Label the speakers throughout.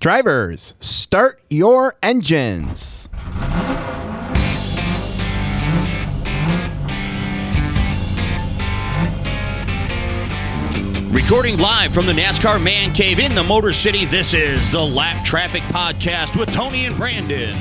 Speaker 1: Drivers, start your engines.
Speaker 2: Recording live from the NASCAR Man Cave in the Motor City, this is the Lap Traffic Podcast with Tony and Brandon.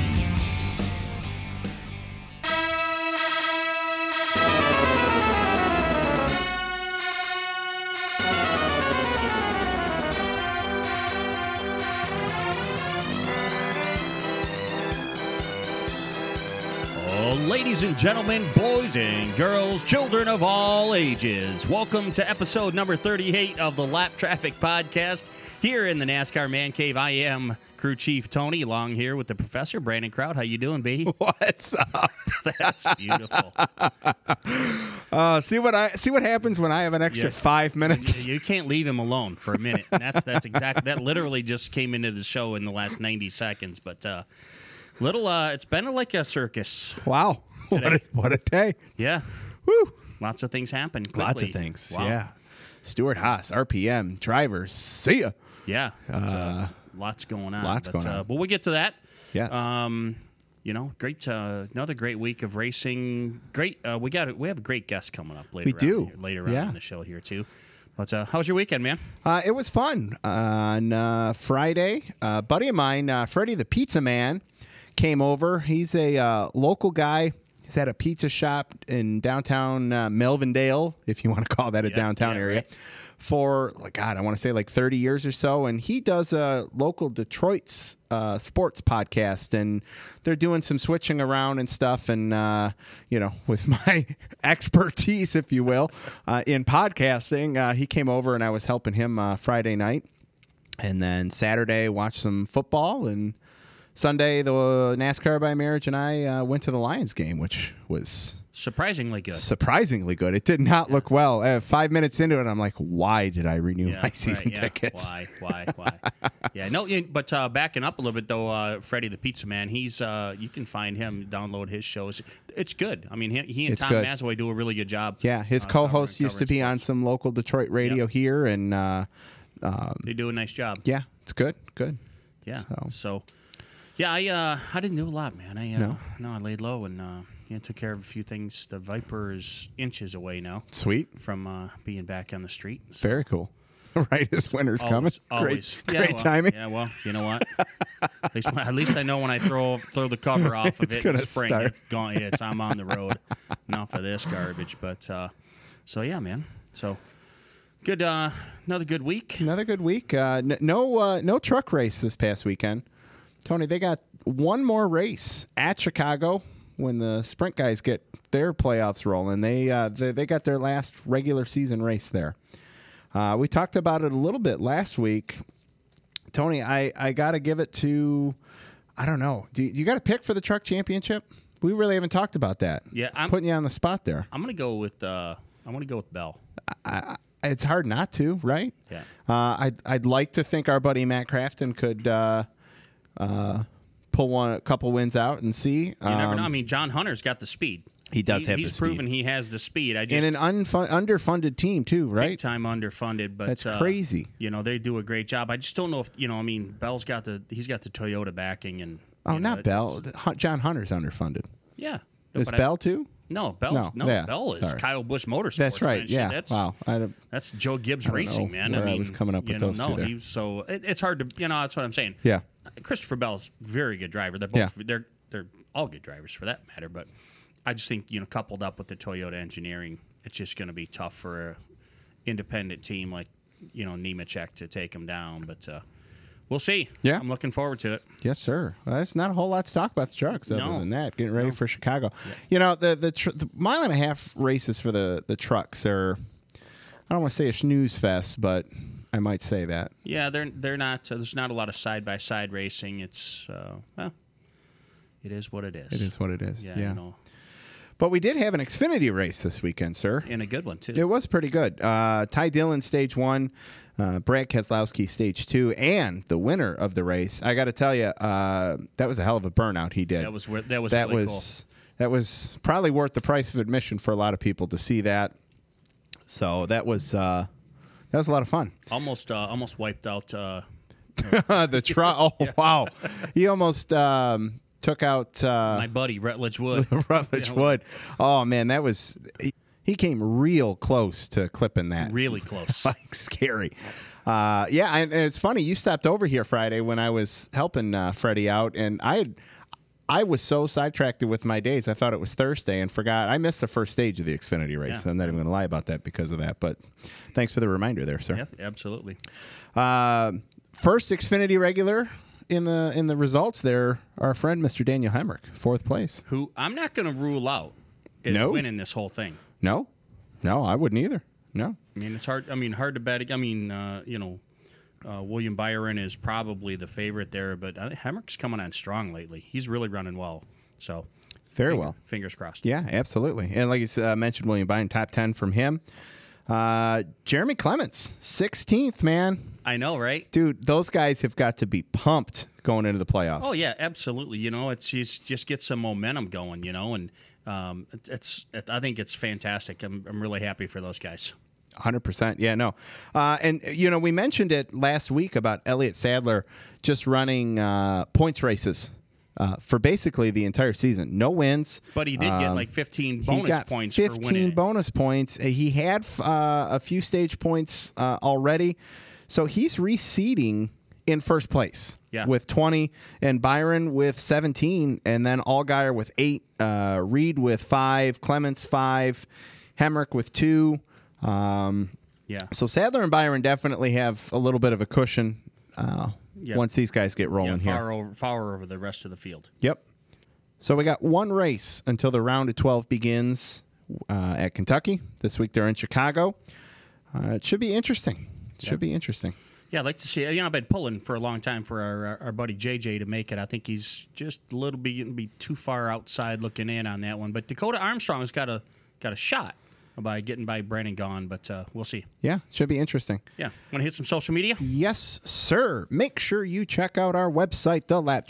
Speaker 2: Ladies and gentlemen, boys and girls, children of all ages, welcome to episode number 38 of the Lap Traffic Podcast here in the NASCAR Man Cave. I am crew chief Tony, along here with the professor, Brandon Kraut. How you doing, B?
Speaker 1: What's up?
Speaker 2: That's beautiful.
Speaker 1: See what happens when I have an extra 5 minutes.
Speaker 2: You can't leave him alone for a minute. And that's exactly that. Literally just came into the show in the last 90 seconds, but it's been like a circus.
Speaker 1: Wow. What a day.
Speaker 2: Yeah.
Speaker 1: Woo.
Speaker 2: Lots of things happen quickly.
Speaker 1: Lots of things.
Speaker 2: Wow.
Speaker 1: Yeah. Stuart Haas, RPM, drivers. See ya.
Speaker 2: Yeah. Lots going on.
Speaker 1: But
Speaker 2: we'll get to that.
Speaker 1: Yes.
Speaker 2: Great. Another great week of racing. Great. We have a great guest coming up later. Later on in the show here too. But how was your weekend, man?
Speaker 1: It was fun. On Friday, a buddy of mine, Freddie the Pizza Man, came over. He's a local guy. He's at a pizza shop in downtown Melvindale, if you want to call that a downtown area,
Speaker 2: right.
Speaker 1: For, I want to say 30 years or so. And he does a local Detroit sports podcast, and they're doing some switching around and stuff. And, with my expertise, if you will, in podcasting, he came over and I was helping him Friday night. And then Saturday, watched some football, and Sunday, the NASCAR by Marriage and I went to the Lions game, which was
Speaker 2: surprisingly good.
Speaker 1: It did not look well. 5 minutes into it, I'm like, why did I renew my season tickets?
Speaker 2: Why? Yeah, no, but backing up a little bit, though, Freddie the Pizza Man, he's you can find him, download his shows. It's good. I mean, he and Tom Masaway do a really good job.
Speaker 1: Yeah, his co-host used to be on some local Detroit radio here, and
Speaker 2: they do a nice job.
Speaker 1: Yeah, it's good.
Speaker 2: Yeah, so yeah, I didn't do a lot, man. I laid low and took care of a few things. The Viper is inches away now.
Speaker 1: Sweet.
Speaker 2: From being back on the street. So.
Speaker 1: Very cool. Right as winter's coming.
Speaker 2: Always.
Speaker 1: Great timing.
Speaker 2: Yeah, well, you know what? At least I know when I throw the cover off of it in the spring, it's gone. I'm on the road. Enough of this garbage. But so yeah, man. So good. Another good week. No truck race this past weekend. Tony, they got one more race at Chicago when the sprint guys get their playoffs rolling. They got their last regular season race there. We talked about it a little bit last week. Tony, I got to give it to, I don't know. You got to pick for the truck championship? We really haven't talked about that. Yeah, I'm
Speaker 1: putting you on the spot there.
Speaker 2: I'm going to go with Bell.
Speaker 1: It's hard not to, right?
Speaker 2: Yeah.
Speaker 1: I'd like to think our buddy Matt Crafton could pull a couple wins out and see.
Speaker 2: You never know. I mean, John Hunter's got the speed.
Speaker 1: He does have the speed.
Speaker 2: He's proven he has the speed.
Speaker 1: And an underfunded team, too, right?
Speaker 2: Big time underfunded. But
Speaker 1: that's crazy.
Speaker 2: They do a great job. I just don't know if, Bell's got the Toyota backing. And
Speaker 1: not Bell. John Hunter's underfunded.
Speaker 2: Yeah.
Speaker 1: Is Bell, too?
Speaker 2: No, Bell is Kyle Busch Motorsports.
Speaker 1: That's right.
Speaker 2: Man.
Speaker 1: Yeah.
Speaker 2: Wow. That's Joe Gibbs Racing, man.
Speaker 1: I was coming up with those two there.
Speaker 2: So it's hard to, that's what I'm saying.
Speaker 1: Yeah.
Speaker 2: Christopher Bell's a very good driver. They're both they're all good drivers for that matter. But I just think coupled up with the Toyota engineering, it's just going to be tough for an independent team like Nemechek to take them down. But we'll see.
Speaker 1: Yeah,
Speaker 2: I'm looking forward to it.
Speaker 1: Yes, sir. There's not a whole lot to talk about the trucks other than that. Getting ready for Chicago.
Speaker 2: Yeah.
Speaker 1: The mile and a half races for the trucks are, I don't want to say a snooze fest, but I might say that.
Speaker 2: Yeah, they're not. There's not a lot of side by side racing. It's it is what it is.
Speaker 1: It is what it is. Yeah.
Speaker 3: But we did have an Xfinity race this weekend, sir.
Speaker 2: And a good one, too.
Speaker 3: It was pretty good. Ty Dillon, Stage 1. Brad Keselowski, Stage 2. And the winner of the race, I got to tell you, that was a hell of a burnout he did.
Speaker 2: That was really cool.
Speaker 3: That was probably worth the price of admission for a lot of people to see that. So that was a lot of fun.
Speaker 2: Almost wiped out
Speaker 1: The truck. Oh, yeah. Wow. He almost took out
Speaker 2: my buddy, Rutledge Wood.
Speaker 1: Rutledge Wood. Oh, man, that was... He came real close to clipping that.
Speaker 2: Really close.
Speaker 1: Like, scary. Yeah, and it's funny. You stopped over here Friday when I was helping Freddie out, and I was so sidetracked with my days. I thought it was Thursday and forgot. I missed the first stage of the Xfinity race. Yeah. I'm not even going to lie about that because of that, but thanks for the reminder there, sir.
Speaker 2: Yeah, absolutely.
Speaker 1: First Xfinity regular in the results there, our friend Mr. Daniel Hemrick, 4th place.
Speaker 2: Who I'm not going to rule out is winning this whole thing.
Speaker 1: No, I wouldn't either. No.
Speaker 2: I mean, it's hard. I mean, hard to bet. I mean, William Byron is probably the favorite there, but Hemrick's coming on strong lately. He's really running well. So,
Speaker 1: well.
Speaker 2: Fingers crossed.
Speaker 1: Yeah, absolutely. And like you mentioned, William Byron, top 10 from him. Jeremy Clements, 16th, man.
Speaker 2: I know, right?
Speaker 1: Dude, those guys have got to be pumped going into the playoffs.
Speaker 2: Oh, yeah, absolutely. It's just get some momentum going, and I think it's fantastic. I'm really happy for those guys.
Speaker 1: 100%. Yeah, no. And, we mentioned it last week about Elliott Sadler just running points races for basically the entire season. No wins.
Speaker 2: But he did get like 15 bonus points for winning.
Speaker 1: 15 bonus points. He had a few stage points already. So he's reseeding in first place with 20, and Byron with 17, and then Allgaier with 8, Reed with 5, Clements 5, Hemrick with 2. So Sadler and Byron definitely have a little bit of a cushion once these guys get rolling here.
Speaker 2: Far over the rest of the field.
Speaker 1: Yep. So we got one race until the round of 12 begins at Kentucky. This week they're in Chicago. It should be interesting. Yeah,
Speaker 2: I'd like to see. I've been pulling for a long time for our buddy JJ to make it. I think he's just a little bit be too far outside looking in on that one. But Dakota Armstrong has got a shot by getting by Brandon Gaughan, but we'll see.
Speaker 1: Yeah, should be interesting.
Speaker 2: Yeah. Want to hit some social media?
Speaker 1: Yes, sir. Make sure you check out our website,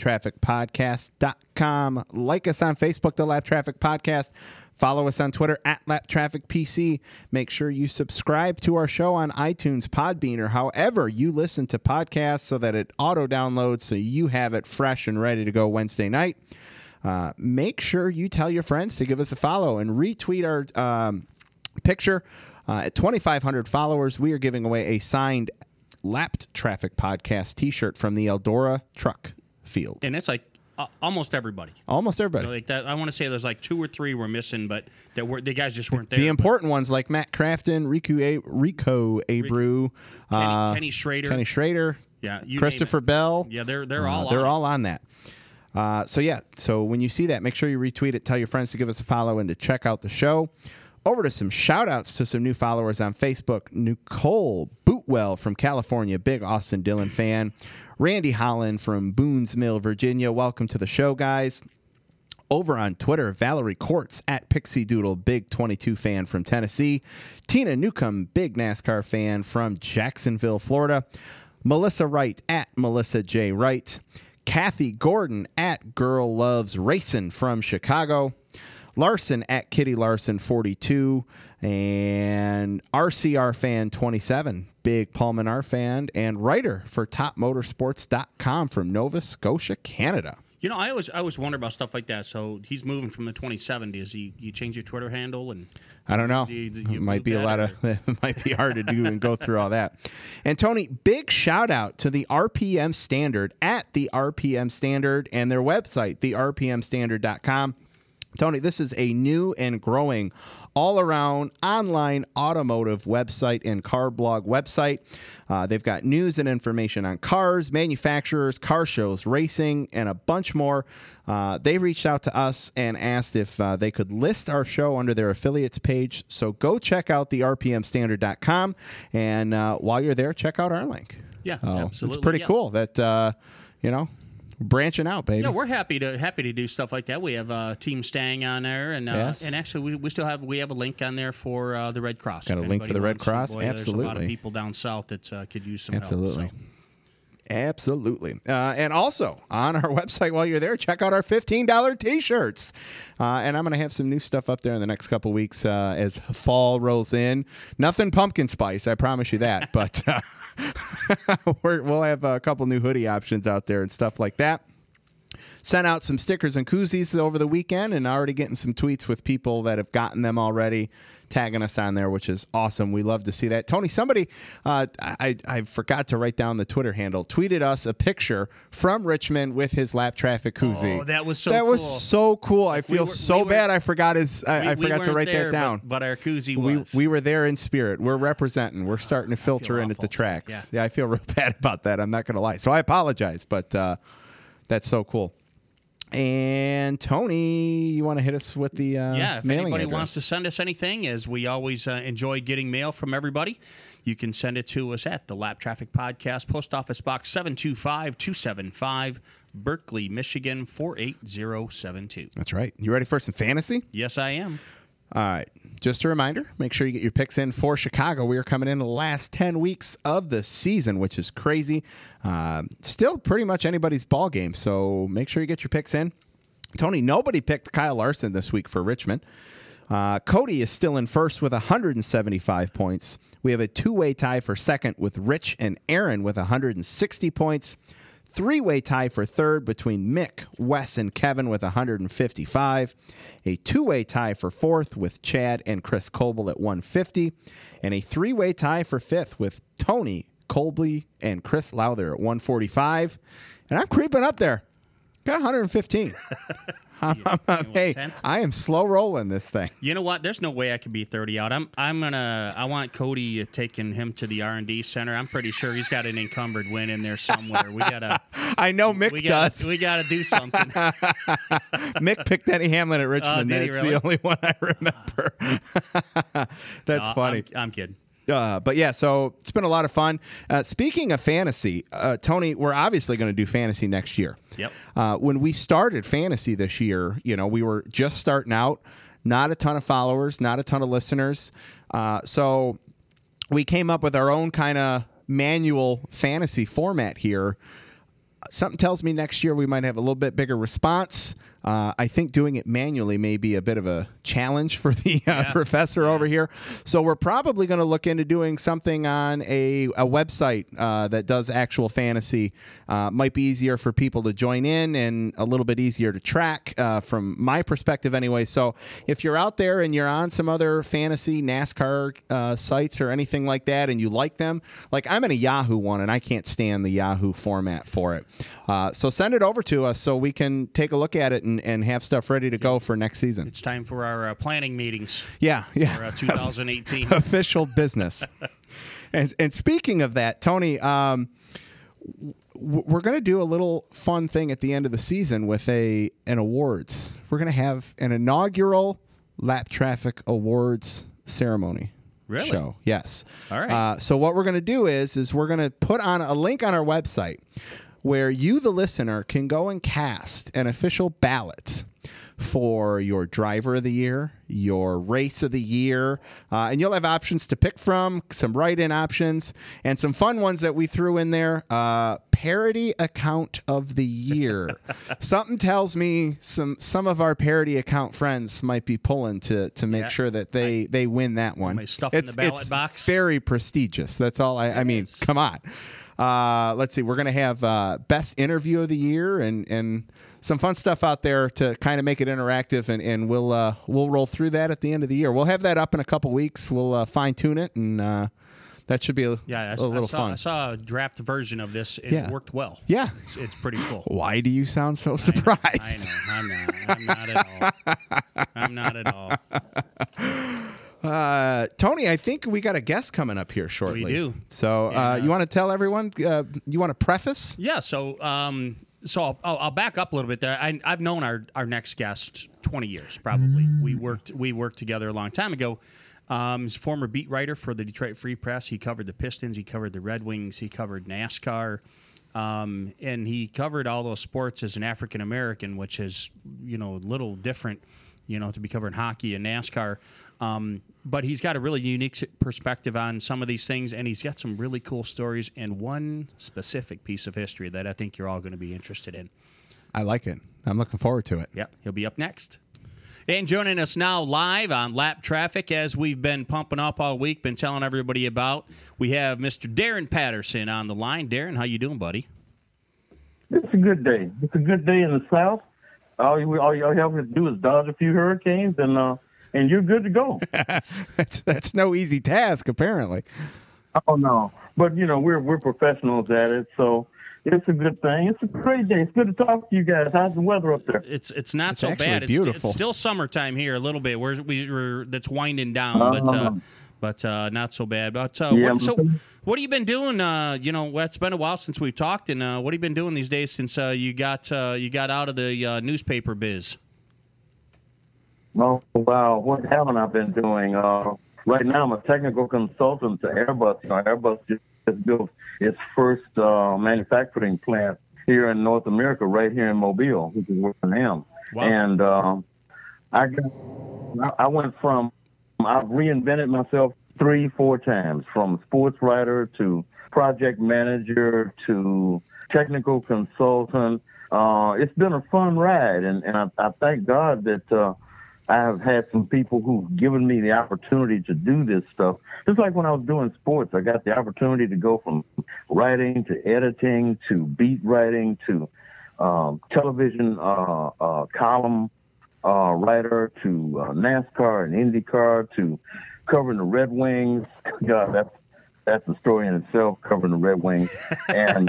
Speaker 1: thelaptrafficpodcast.com. Like us on Facebook, The Lap Traffic Podcast. Follow us on Twitter, @LapTrafficPC. Make sure you subscribe to our show on iTunes, Podbean, or however you listen to podcasts so that it auto-downloads so you have it fresh and ready to go Wednesday night. Make sure you tell your friends to give us a follow and retweet our picture. At 2,500 followers, we are giving away a signed Lapped Traffic Podcast t-shirt from the Eldora Truck Field.
Speaker 2: And it's like almost everybody.
Speaker 1: Almost everybody.
Speaker 2: Like that. I want to say there's like 2 or 3 we're missing, but the guys just weren't there.
Speaker 1: The important ones like Matt Crafton, Rico Abreu,
Speaker 2: Kenny Schrader.
Speaker 1: Yeah, Christopher Bell.
Speaker 2: Yeah, they're all
Speaker 1: on that. So when you see that, make sure you retweet it, tell your friends to give us a follow and to check out the show. Over to some shout-outs to some new followers on Facebook. Nicole Bootwell from California, big Austin Dillon fan. Randy Holland from Boones Mill, Virginia. Welcome to the show, guys. Over on Twitter, Valerie Courts @Pixie Doodle, big 22 fan from Tennessee. Tina Newcomb, big NASCAR fan from Jacksonville, Florida. Melissa Wright @Melissa J. Wright. Kathy Gordon @GirlLovesRacing from Chicago. Larson @Kitty Larson 42, and RCR fan 27, big Paul Menard fan, and writer for TopMotorsports.com from Nova Scotia, Canada.
Speaker 2: I always wonder about stuff like that. So he's moving from the 27. Does you change your Twitter handle? And
Speaker 1: I don't know. It might be it might be hard to do and go through all that. And Tony, big shout out to the RPM Standard @the RPM Standard and their website, therpmstandard.com. Tony, this is a new and growing all-around online automotive website and car blog website. They've got news and information on cars, manufacturers, car shows, racing, and a bunch more. They reached out to us and asked if they could list our show under their affiliates page. So go check out the rpmstandard.com, and while you're there, check out our link.
Speaker 2: Yeah, absolutely.
Speaker 1: It's pretty cool that, branching out, baby.
Speaker 2: Yeah, we're happy to do stuff like that. We have Team Stang on there, and actually we have a link on there for the Red Cross.
Speaker 1: Got a link for the Red Cross? Absolutely.
Speaker 2: There's a lot of people down south that could use some help.
Speaker 1: Absolutely. Absolutely. And also on our website, while you're there, check out our $15 t-shirts. And I'm going to have some new stuff up there in the next couple weeks as fall rolls in. Nothing pumpkin spice, I promise you that. But we'll have a couple new hoodie options out there and stuff like that. Sent out some stickers and koozies over the weekend and already getting some tweets with people that have gotten them already, tagging us on there, which is awesome. We love to see that. Tony, somebody, I forgot to write down the Twitter handle, tweeted us a picture from Richmond with his lap traffic koozie.
Speaker 2: Oh, that was so cool.
Speaker 1: Was so cool. I feel bad I forgot I forgot to write that down.
Speaker 2: But our koozie was.
Speaker 1: We were there in spirit. We're representing. We're starting to filter in at the tracks. Yeah, I feel real bad about that. I'm not going to lie. So I apologize, but that's so cool. And Tony, you want to hit us with the
Speaker 2: if
Speaker 1: mailing
Speaker 2: anybody
Speaker 1: address?
Speaker 2: wants to send us anything, as we always enjoy getting mail from everybody, you can send it to us at the Lap Traffic Podcast, Post Office Box 725-275, Berkeley, Michigan 48072.
Speaker 1: That's right. You ready for some fantasy?
Speaker 2: Yes, I am.
Speaker 1: All right. Just a reminder, make sure you get your picks in for Chicago. We are coming in the last 10 weeks of the season, which is crazy. Still pretty much anybody's ball game, so make sure you get your picks in. Tony, nobody picked Kyle Larson this week for Richmond. Cody is still in first with 175 points. We have a two-way tie for second with Rich and Aaron with 160 points. Three-way tie for third between Mick, Wes, and Kevin with 155. A two-way tie for fourth with Chad and Chris Coble at 150. And a three-way tie for fifth with Tony, Colby, and Chris Lowther at 145. And I'm creeping up there. Got 115. Hey, I am slow rolling this thing.
Speaker 2: You know what? There's no way I could beat 30 out. I want Cody taking him to the R&D center. I'm pretty sure he's got an encumbered win in there somewhere. We gotta.
Speaker 1: I know Mick does.
Speaker 2: We gotta do something.
Speaker 1: Mick picked Denny Hamlin at Richmond. That's really? The only one I remember. That's funny.
Speaker 2: I'm kidding.
Speaker 1: But yeah, so it's been a lot of fun. Speaking of fantasy, Tony, we're obviously going to do fantasy next year.
Speaker 2: Yep.
Speaker 1: When we started fantasy this year, we were just starting out, not a ton of followers, not a ton of listeners. So we came up with our own kind of manual fantasy format here. Something tells me next year we might have a little bit bigger response. I think doing it manually may be a bit of a challenge for the professor over here. So we're probably going to look into doing something on a website that does actual fantasy. Might be easier for people to join in and a little bit easier to track from my perspective anyway. So if you're out there and you're on some other fantasy NASCAR sites or anything like that and you like them, like I'm in a Yahoo one and I can't stand the Yahoo format for it. So send it over to us so we can take a look at it and have stuff ready to go for next season.
Speaker 2: It's time for our planning meetings.
Speaker 1: Yeah.
Speaker 2: For 2018.
Speaker 1: Official business. And speaking of that, Tony, we're going to do a little fun thing at the end of the season with an awards. We're going to have an inaugural Lap Traffic Awards ceremony.
Speaker 2: Really?
Speaker 1: Show. Yes.
Speaker 2: All right.
Speaker 1: So what we're going to do is we're going to put on a link on our website where you, the listener, can go and cast an official ballot for your driver of the year, your race of the year, and you'll have options to pick from, some write-in options, and some fun ones that we threw in there. Parody account of the year. Something tells me some of our parody account friends might be pulling to make sure that they win that one.
Speaker 2: My stuff in the ballot box.
Speaker 1: Very prestigious. That's all. I mean, come on. Let's see. We're going to have best interview of the year and some fun stuff out there to kind of make it interactive, and we'll roll through that at the end of the year. We'll have that up in a couple weeks. We'll fine tune it, and that should be a little fun.
Speaker 2: I saw a draft version of this. It worked well.
Speaker 1: Yeah,
Speaker 2: it's pretty cool.
Speaker 1: Why do you sound so surprised?
Speaker 2: I know. I'm not at all. I'm not at all.
Speaker 1: Tony, I think we got a guest coming up here shortly.
Speaker 2: We do.
Speaker 1: So you want to tell everyone? You want to preface?
Speaker 2: Yeah. So I'll back up a little bit there. I've known our next guest 20 years probably. We worked together a long time ago. He's a former beat writer for the Detroit Free Press. He covered the Pistons. He covered the Red Wings. He covered NASCAR. And he covered all those sports as an African American, which is a little different, to be covering hockey and NASCAR. But he's got a really unique perspective on some of these things, and he's got some really cool stories and one specific piece of history that I think you're all going to be interested in.
Speaker 1: I like it. I'm looking forward to it.
Speaker 2: Yep, he'll be up next. And joining us now live on Lap Traffic, as we've been pumping up all week, been telling everybody about, we have Mr. Darren Patterson on the line. Darren, how you doing, buddy?
Speaker 4: It's a good day. It's a good day in the South. All you have to do is dodge a few hurricanes, and you're good to go.
Speaker 1: That's no easy task, apparently.
Speaker 4: Oh no, but we're professionals at it, so it's a good thing. It's a great day. It's good to talk to you guys. How's the weather up there?
Speaker 2: It's not so
Speaker 1: actually
Speaker 2: bad.
Speaker 1: Beautiful.
Speaker 2: It's still summertime here a little bit. We're that's winding down, but not so bad. But what have you been doing? It's been a while since we've talked, and what have you been doing these days since you got out of the newspaper biz?
Speaker 4: Oh, wow. What haven't I been doing? Right now, I'm a technical consultant to Airbus. Airbus just built its first manufacturing plant here in North America, right here in Mobile, which is where I am.
Speaker 2: Wow.
Speaker 4: And I've reinvented myself 3-4 times, from sports writer to project manager to technical consultant. It's been a fun ride, and I thank God that I have had some people who've given me the opportunity to do this stuff. Just like when I was doing sports, I got the opportunity to go from writing to editing to beat writing to television column writer to NASCAR and IndyCar to covering the Red Wings. God, that's a story in itself, covering the Red Wings. And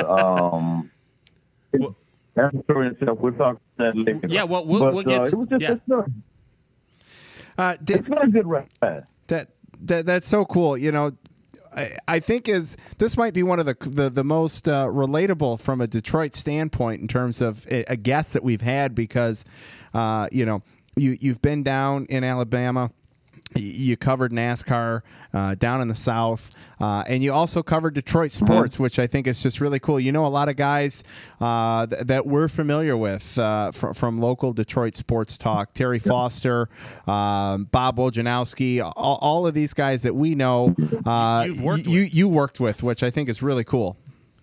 Speaker 4: that's a story in itself. We'll talk about that later.
Speaker 2: Yeah, well, we'll get to
Speaker 4: it. It's been a good ride.
Speaker 1: That's so cool. I think this might be one of the most relatable from a Detroit standpoint in terms of a guest that we've had, because you've been down in Alabama. You covered NASCAR down in the South, and you also covered Detroit sports, which I think is just really cool. A lot of guys that we're familiar with from local Detroit sports talk. Terry Foster, Bob Wojnowski, all of these guys that we know you worked with, which I think is really cool.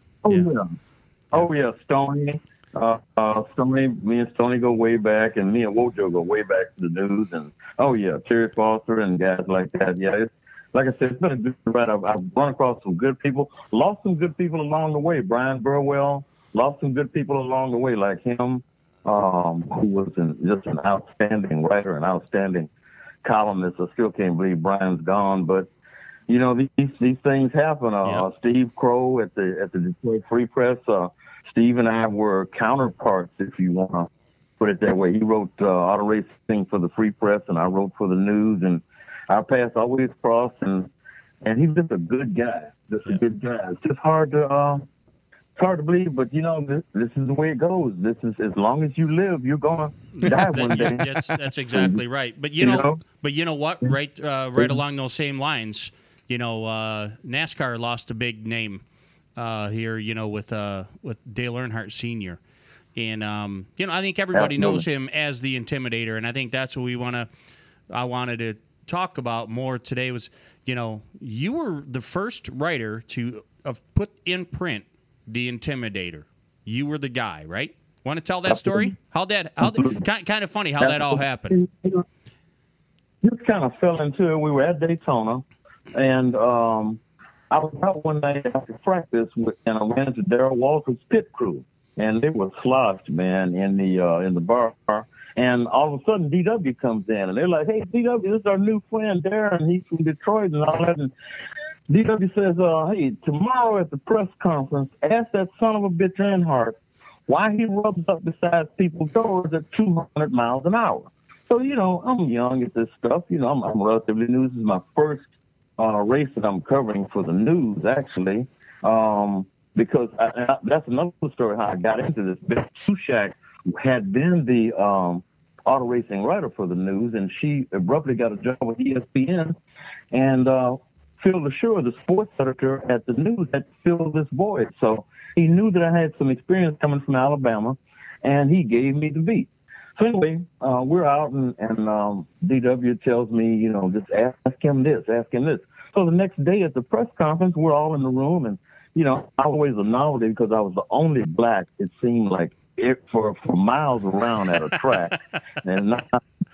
Speaker 4: Oh yeah, Stoney. Stoney, me and Stoney go way back, and me and Wojo go way back to the news. And Terry Foster and guys like that. Yeah, it's, like I said, it's been a good ride. I've run across some good people, lost some good people along the way. Brian Burwell, lost some good people along the way, like him, who was just an outstanding writer, an outstanding columnist. I still can't believe Brian's gone, but these things happen. Steve Crow at the Detroit Free Press. Steve and I were counterparts, if you want to put it that way. He wrote auto racing for the Free Press, and I wrote for the news, and our paths always crossed. And he's just a good guy. A good guy. It's just hard to believe, but this is the way it goes. This is, as long as you live, you're gonna die one day.
Speaker 2: That's exactly right. But you know what? Right along those same lines, NASCAR lost a big name here, with Dale Earnhardt Sr. And I think everybody knows him as the Intimidator, and I think that's what I wanted to talk about more today. Was you were the first writer to put in print the Intimidator. You were the guy, right? Want to tell that story? How kind of funny how that all happened.
Speaker 4: Just kind of fell into it. We were at Daytona, and I was out one night after practice, and I ran into Darrell Walter's pit crew, and they were sloshed, man, in the bar. And all of a sudden, DW comes in, and they're like, "Hey, DW, this is our new friend, Darren. He's from Detroit and all that." And DW says, "Hey, tomorrow at the press conference, ask that son of a bitch Earnhardt why he rubs up beside people's doors at 200 miles an hour." So, I'm young at this stuff. I'm relatively new. This is my first race that I'm covering for the news, actually, because that's another story how I got into this. Beth Sushak had been the auto racing writer for the news, and she abruptly got a job with ESPN, and Phil LeSure, the sports editor at the news, had filled this void. So he knew that I had some experience coming from Alabama, and he gave me the beat. So anyway, we're out, and DW tells me, just ask him this, ask him this. So the next day at the press conference, we're all in the room, and I was always a novelty because I was the only black. It seemed like for miles around at a track, and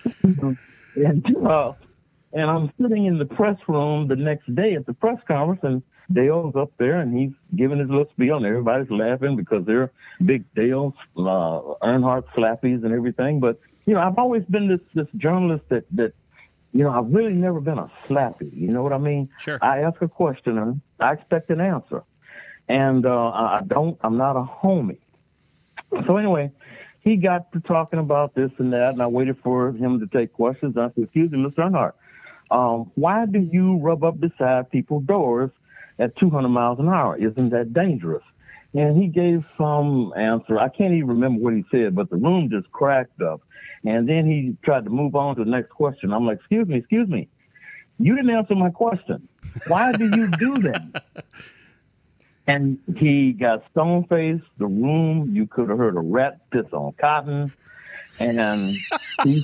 Speaker 4: I'm sitting in the press room the next day at the press conference, and Dale's up there, and he's giving his little spiel, and everybody's laughing because they're big Dale Earnhardt slappies and everything. But I've always been this journalist that I've really never been a slappy. You know what I mean?
Speaker 2: Sure.
Speaker 4: I ask a question and I expect an answer, and I'm not a homie. So anyway, he got to talking about this and that, and I waited for him to take questions. I said, "Excuse me, Mr. Earnhardt, why do you rub up beside people's doors at 200 miles an hour? Isn't that dangerous?" And he gave some answer. I can't even remember what he said, but the room just cracked up. And then he tried to move on to the next question. I'm like, excuse me. You didn't answer my question. Why do you do that? And he got stone-faced. The room, you could have heard a rat piss on cotton. And he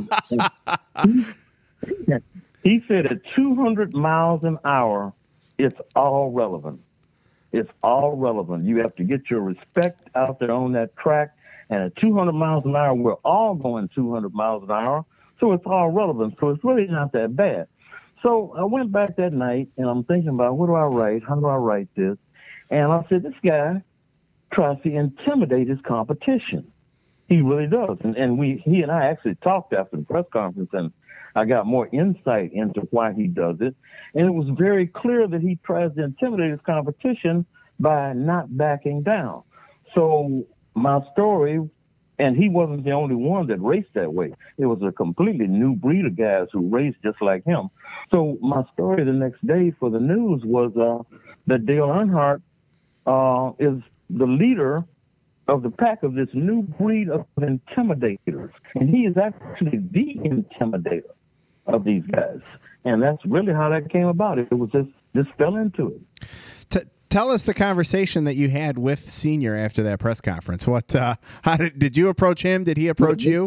Speaker 4: said at 200 miles an hour, it's all relevant. It's all relevant. You have to get your respect out there on that track. And at 200 miles an hour, we're all going 200 miles an hour. So it's all relevant. So it's really not that bad. So I went back that night, and I'm thinking about, what do I write? How do I write this? And I said, this guy tries to intimidate his competition. He really does. And he and I actually talked after the press conference, and I got more insight into why he does it. And it was very clear that he tries to intimidate his competition by not backing down. So my story, and he wasn't the only one that raced that way. It was a completely new breed of guys who raced just like him. So my story the next day for the news was that Dale Earnhardt is the leader of the pack of this new breed of intimidators. And he is actually the intimidator of these guys. And that's really how that came about. It was just fell into it.
Speaker 3: Tell us the conversation that you had with Senior after that press conference. How did you approach him? Did he approach you?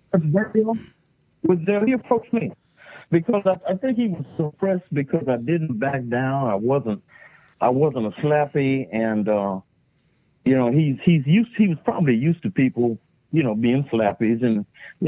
Speaker 4: He approached me because I think he was suppressed because I didn't back down. I wasn't a slappy, and he was probably used to people being slappies, and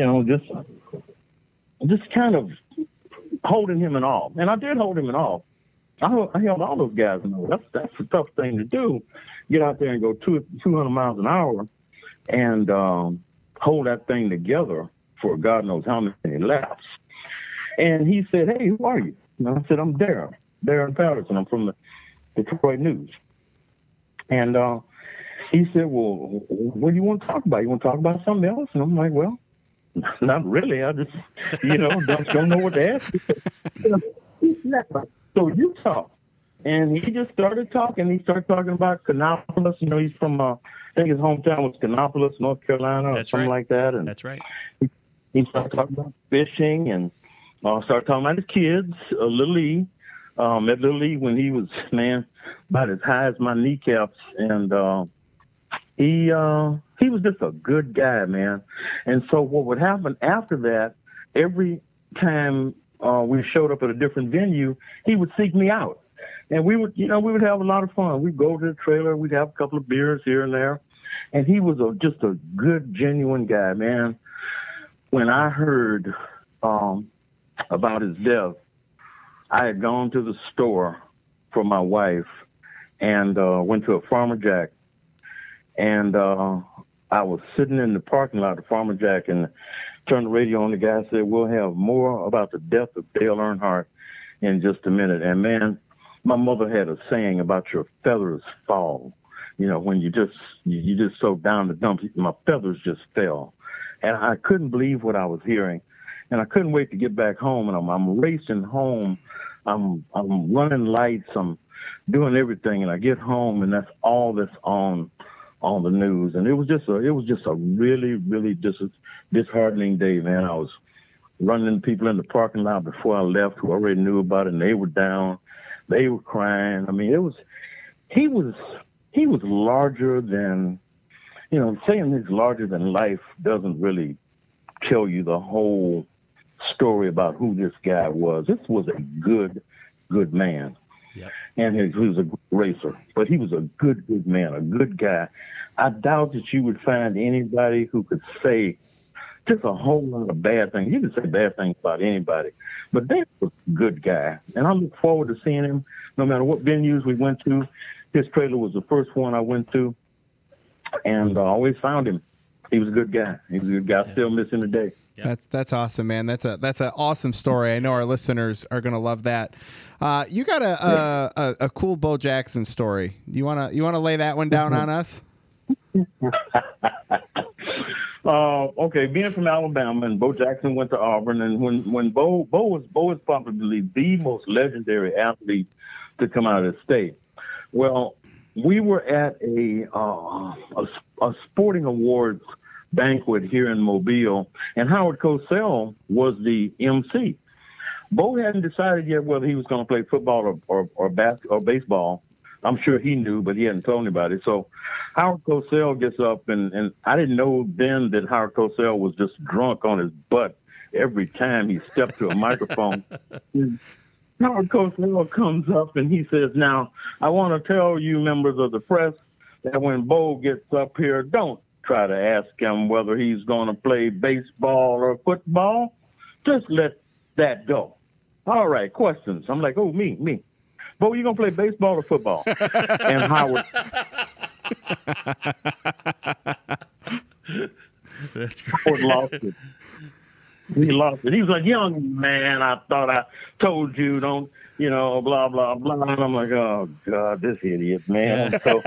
Speaker 4: just kind of holding him in awe. And I did hold him in awe. I held all those guys in awe. That's a tough thing to do. Get out there and go 200 miles an hour and hold that thing together for God knows how many laps. And he said, "Hey, who are you?" And I said, "I'm Darren Patterson. I'm from the Detroit News." And he said, "Well, what do you want to talk about? You want to talk about something else?" And I'm like, "Well, not really. I just, don't know what to ask you." So you talk. And he just started talking. He started talking about Kannapolis. He's from, I think his hometown was Kannapolis, North Carolina, or something like that. And
Speaker 2: that's right.
Speaker 4: He started talking about fishing and started talking about his kids, Little E. Met Little E when he was, about as high as my kneecaps. And he was just a good guy, man. And so what would happen after that, every time we showed up at a different venue, he would seek me out. And we would have a lot of fun. We'd go to the trailer. We'd have a couple of beers here and there. And he was just a good, genuine guy, man. When I heard about his death, I had gone to the store for my wife and went to a Farmer Jack. And I was sitting in the parking lot of Farmer Jack and turned the radio on. The guy said, "We'll have more about the death of Dale Earnhardt in just a minute." And, man, my mother had a saying about your feathers fall. When you just so down the dumps, my feathers just fell. And I couldn't believe what I was hearing. And I couldn't wait to get back home. And I'm racing home. I'm running lights. I'm doing everything. And I get home, and that's all that's on the news. And it was just a really, really disheartening day, man. I was running people in the parking lot before I left who already knew about it, and they were down. They were crying. I mean, he was larger than, saying he's larger than life doesn't really tell you the whole story about who this guy was. This was a good man.
Speaker 2: Yep.
Speaker 4: And he was a racer, but he was a good man, a good guy. I doubt that you would find anybody who could say just a whole lot of bad things. You could say bad things about anybody, but Dave was a good guy. And I look forward to seeing him no matter what venues we went to. His trailer was the first one I went to, and I always found him. He was a good guy. He was a good guy. Still miss him today.
Speaker 1: Yep. That's awesome, man. That's an awesome story. I know our listeners are going to love that. You got a cool Bo Jackson story. You wanna lay that one down on us?
Speaker 4: Okay, being from Alabama, and Bo Jackson went to Auburn, and when Bo was probably the most legendary athlete to come out of the state. Well, we were at a sporting awards banquet here in Mobile, and Howard Cosell was the MC. Bo hadn't decided yet whether he was going to play football or baseball. I'm sure he knew, but he hadn't told anybody. So Howard Cosell gets up, and I didn't know then that Howard Cosell was just drunk on his butt every time he stepped to a microphone. Howard Cosell comes up and he says, "Now, I want to tell you members of the press that when Bo gets up here, don't try to ask him whether he's going to play baseball or football. Just let that go. All right, questions." I'm like, "Oh, me. Bo, you going to play baseball or football?" And Howard...
Speaker 2: That's great.
Speaker 4: Howard lost it. He lost it. He was like, "Young man, I thought I told you, don't, blah, blah, blah." And I'm like, "Oh, God, this idiot, man." So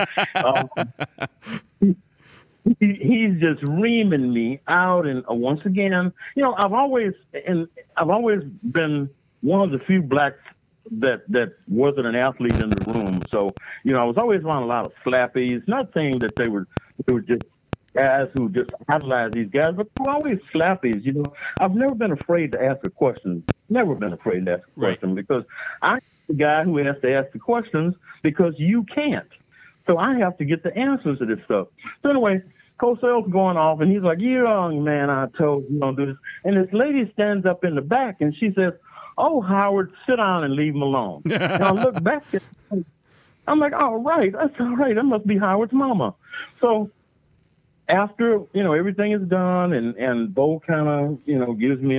Speaker 4: he's just reaming me out. And once again, I've always been one of the few blacks that wasn't an athlete in the room. So, I was always around a lot of slappies. Not saying that they were just guys who just idolize these guys, but they're always slappies. I've never been afraid to ask a question. Never been afraid to ask a question, because I'm the guy who has to ask the questions because you can't. So I have to get the answers to this stuff. So anyway, Cosell's going off, and he's like, "Young man, I told you don't do this." And this lady stands up in the back, and she says, "Oh, Howard, sit down and leave him alone." And I look back at him. I'm like, "All right, that's all right. That must be Howard's mama." So after, everything is done, and Bo kind of, gives me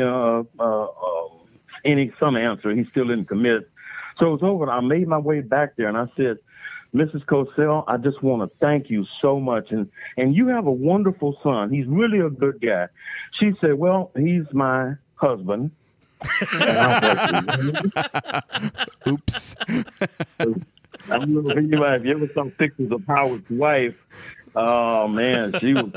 Speaker 4: some answer. He still didn't commit. So it was over. I made my way back there, and I said, "Mrs. Cosell, I just want to thank you so much. And you have a wonderful son. He's really a good guy." She said, "Well, he's my husband."
Speaker 1: Oops.
Speaker 4: I don't know if you ever saw pictures of Howard's wife. Oh man, she was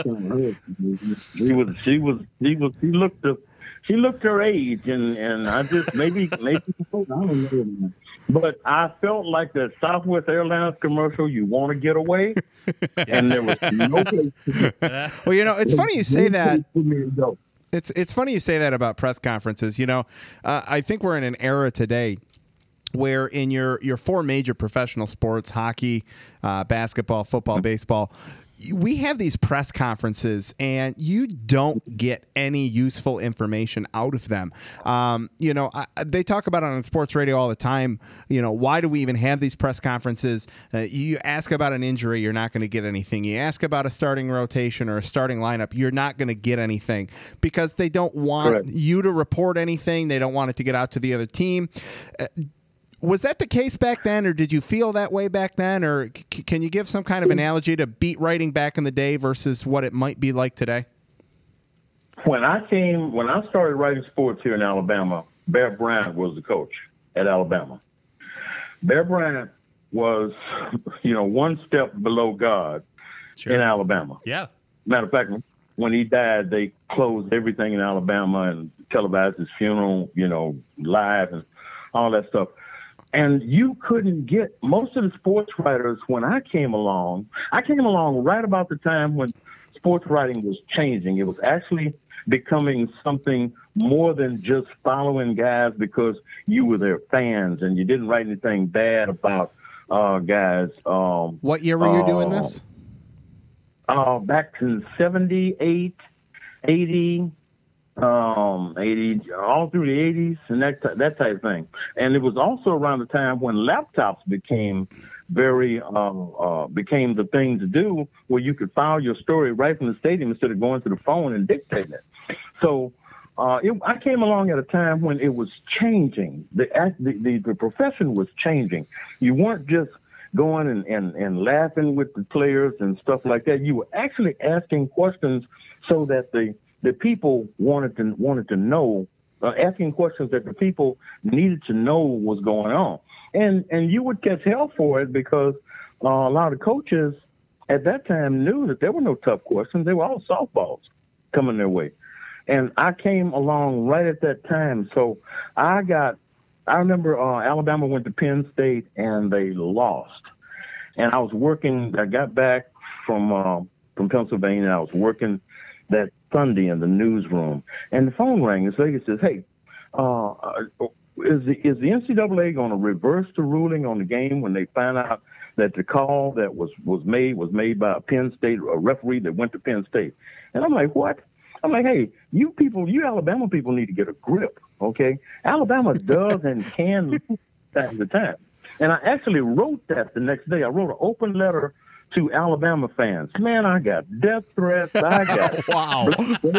Speaker 4: she looked her age, and I just maybe I don't know. But I felt like the Southwest Airlines commercial, "You want to get away," and there was no place to go.
Speaker 1: Well, it's funny you say that. It's funny you say that about press conferences. I think we're in an era today where in your four major professional sports, hockey, basketball, football, baseball, we have these press conferences, and you don't get any useful information out of them. They talk about it on sports radio all the time. Why do we even have these press conferences? You ask about an injury, you're not going to get anything. You ask about a starting rotation or a starting lineup, you're not going to get anything, because they don't want you to report anything. They don't want it to get out to the other team. Was that the case back then, or did you feel that way back then? Or can you give some kind of analogy to beat writing back in the day versus what it might be like today?
Speaker 4: When I started writing sports here in Alabama, Bear Bryant was the coach at Alabama. Bear Bryant was, one step below God in Alabama.
Speaker 2: Yeah.
Speaker 4: Matter of fact, when he died, they closed everything in Alabama and televised his funeral, live and all that stuff. And you couldn't get most of the sports writers when I came along right about the time when sports writing was changing. It was actually becoming something more than just following guys because you were their fans and you didn't write anything bad about guys.
Speaker 1: What year were you doing this?
Speaker 4: Back in 78, 80. 80, all through the 80s and that type of thing. And it was also around the time when laptops became became the thing to do, where you could file your story right from the stadium instead of going to the phone and dictating it. So I came along at a time when it was changing. The profession was changing. You weren't just going and laughing with the players and stuff like that. You were actually asking questions so that the people wanted to know, asking questions that the people needed to know what was going on. And you would catch hell for it because a lot of coaches at that time knew that there were no tough questions. They were all softballs coming their way. And I came along right at that time. So I remember Alabama went to Penn State and they lost. And I was working, I got back from Pennsylvania. I was working that Sunday in the newsroom, and the phone rang. This lady says, "Hey, is the NCAA going to reverse the ruling on the game when they find out that the call that was made by a Penn State, a referee that went to Penn State?" And I'm like, "What?" I'm like, "Hey, you Alabama people need to get a grip, okay? Alabama does and can lose at the time." And I actually wrote that the next day. I wrote an open letter to Alabama fans. Man, I got death threats. I got
Speaker 2: wow.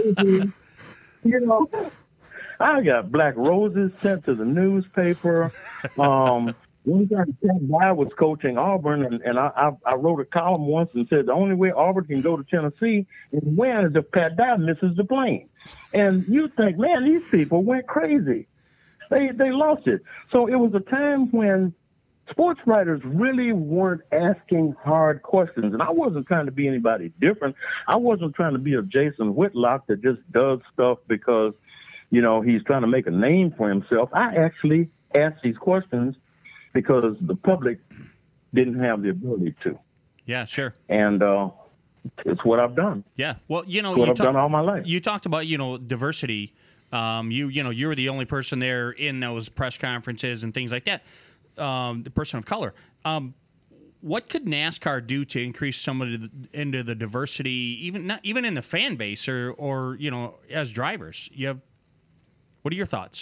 Speaker 4: I got black roses sent to the newspaper. One time, I was coaching Auburn, and I wrote a column once and said the only way Auburn can go to Tennessee is win is if Pat Dye misses the plane. And you think, man, these people went crazy. They lost it. So it was a time when sports writers really weren't asking hard questions. And I wasn't trying to be anybody different. I wasn't trying to be a Jason Whitlock that just does stuff because, he's trying to make a name for himself. I actually asked these questions because the public didn't have the ability to.
Speaker 2: Yeah, sure.
Speaker 4: And it's what I've done.
Speaker 2: Yeah. Well,
Speaker 4: I've done all my life.
Speaker 2: You talked about, diversity. You were the only person there in those press conferences and things like that. The person of color. What could NASCAR do to increase some of into the diversity, even in the fan base or as drivers? What are your thoughts?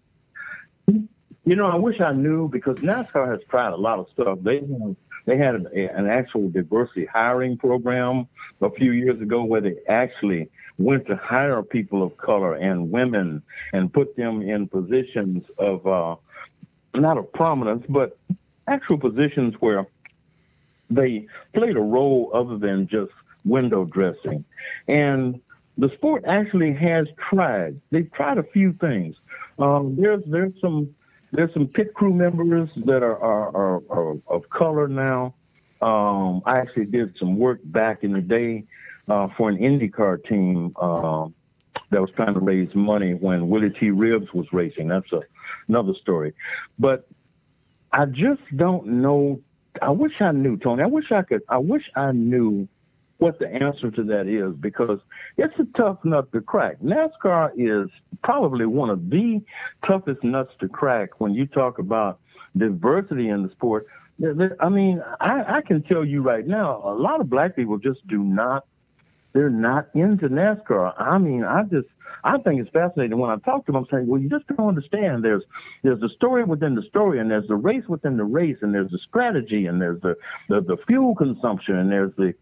Speaker 4: I wish I knew, because NASCAR has tried a lot of stuff. They had an actual diversity hiring program a few years ago where they actually went to hire people of color and women and put them in positions of not of prominence, but actual positions where they played a role other than just window dressing. And the sport actually has tried. They've tried a few things. There's some pit crew members that are of color now. I actually did some work back in the day for an IndyCar team that was trying to raise money when Willie T. Ribbs was racing. That's another story. But I just don't know. I wish I knew, Tony. I wish I knew what the answer to that is, because it's a tough nut to crack. NASCAR is probably one of the toughest nuts to crack when you talk about diversity in the sport. I mean, I can tell you right now, a lot of black people just they're not into NASCAR. I mean, I think it's fascinating when I talk to them. I'm saying, well, you just don't understand. There's the story within the story, and there's the race within the race, and there's the strategy, and there's the fuel consumption, and there's the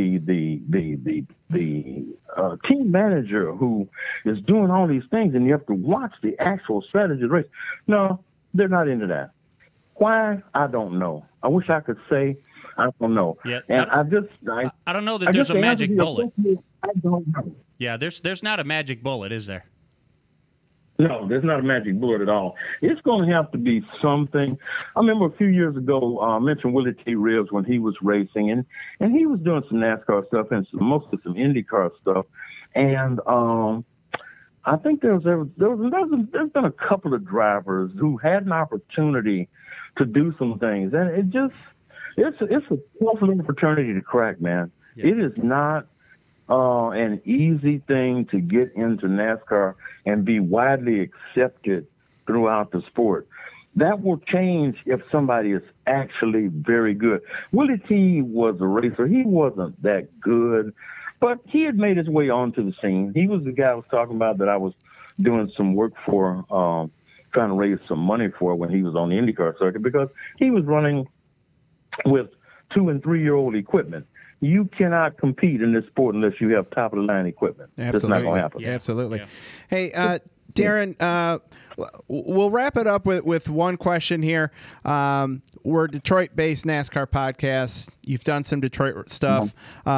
Speaker 4: team manager who is doing all these things, and you have to watch the actual strategy of the race. No, they're not into that. Why? I don't know. I wish I could say. I don't know.
Speaker 2: Yeah,
Speaker 4: and
Speaker 2: I don't know that there's a magic bullet.
Speaker 4: I don't know.
Speaker 2: Yeah, there's not a magic bullet, is there?
Speaker 4: No, there's not a magic bullet at all. It's going to have to be something. I remember a few years ago, I mentioned Willie T. Ribbs when he was racing, and he was doing some NASCAR stuff and mostly some IndyCar stuff. And I think there's been a couple of drivers who had an opportunity to do some things, and it's a tough little fraternity to crack, man. Yeah. It is not an easy thing to get into NASCAR and be widely accepted throughout the sport. That will change if somebody is actually very good. Willie T was a racer. He wasn't that good. But he had made his way onto the scene. He was the guy I was talking about that I was doing some work for, trying to raise some money for when he was on the IndyCar circuit, because he was running with 2- and 3-year-old equipment. You cannot compete in this sport unless you have top-of-the-line equipment.
Speaker 1: Absolutely.
Speaker 4: It's not going to happen.
Speaker 1: Yeah. Absolutely. Yeah. Hey, Darren, we'll wrap it up with one question here. We're a Detroit-based NASCAR podcast. You've done some Detroit stuff.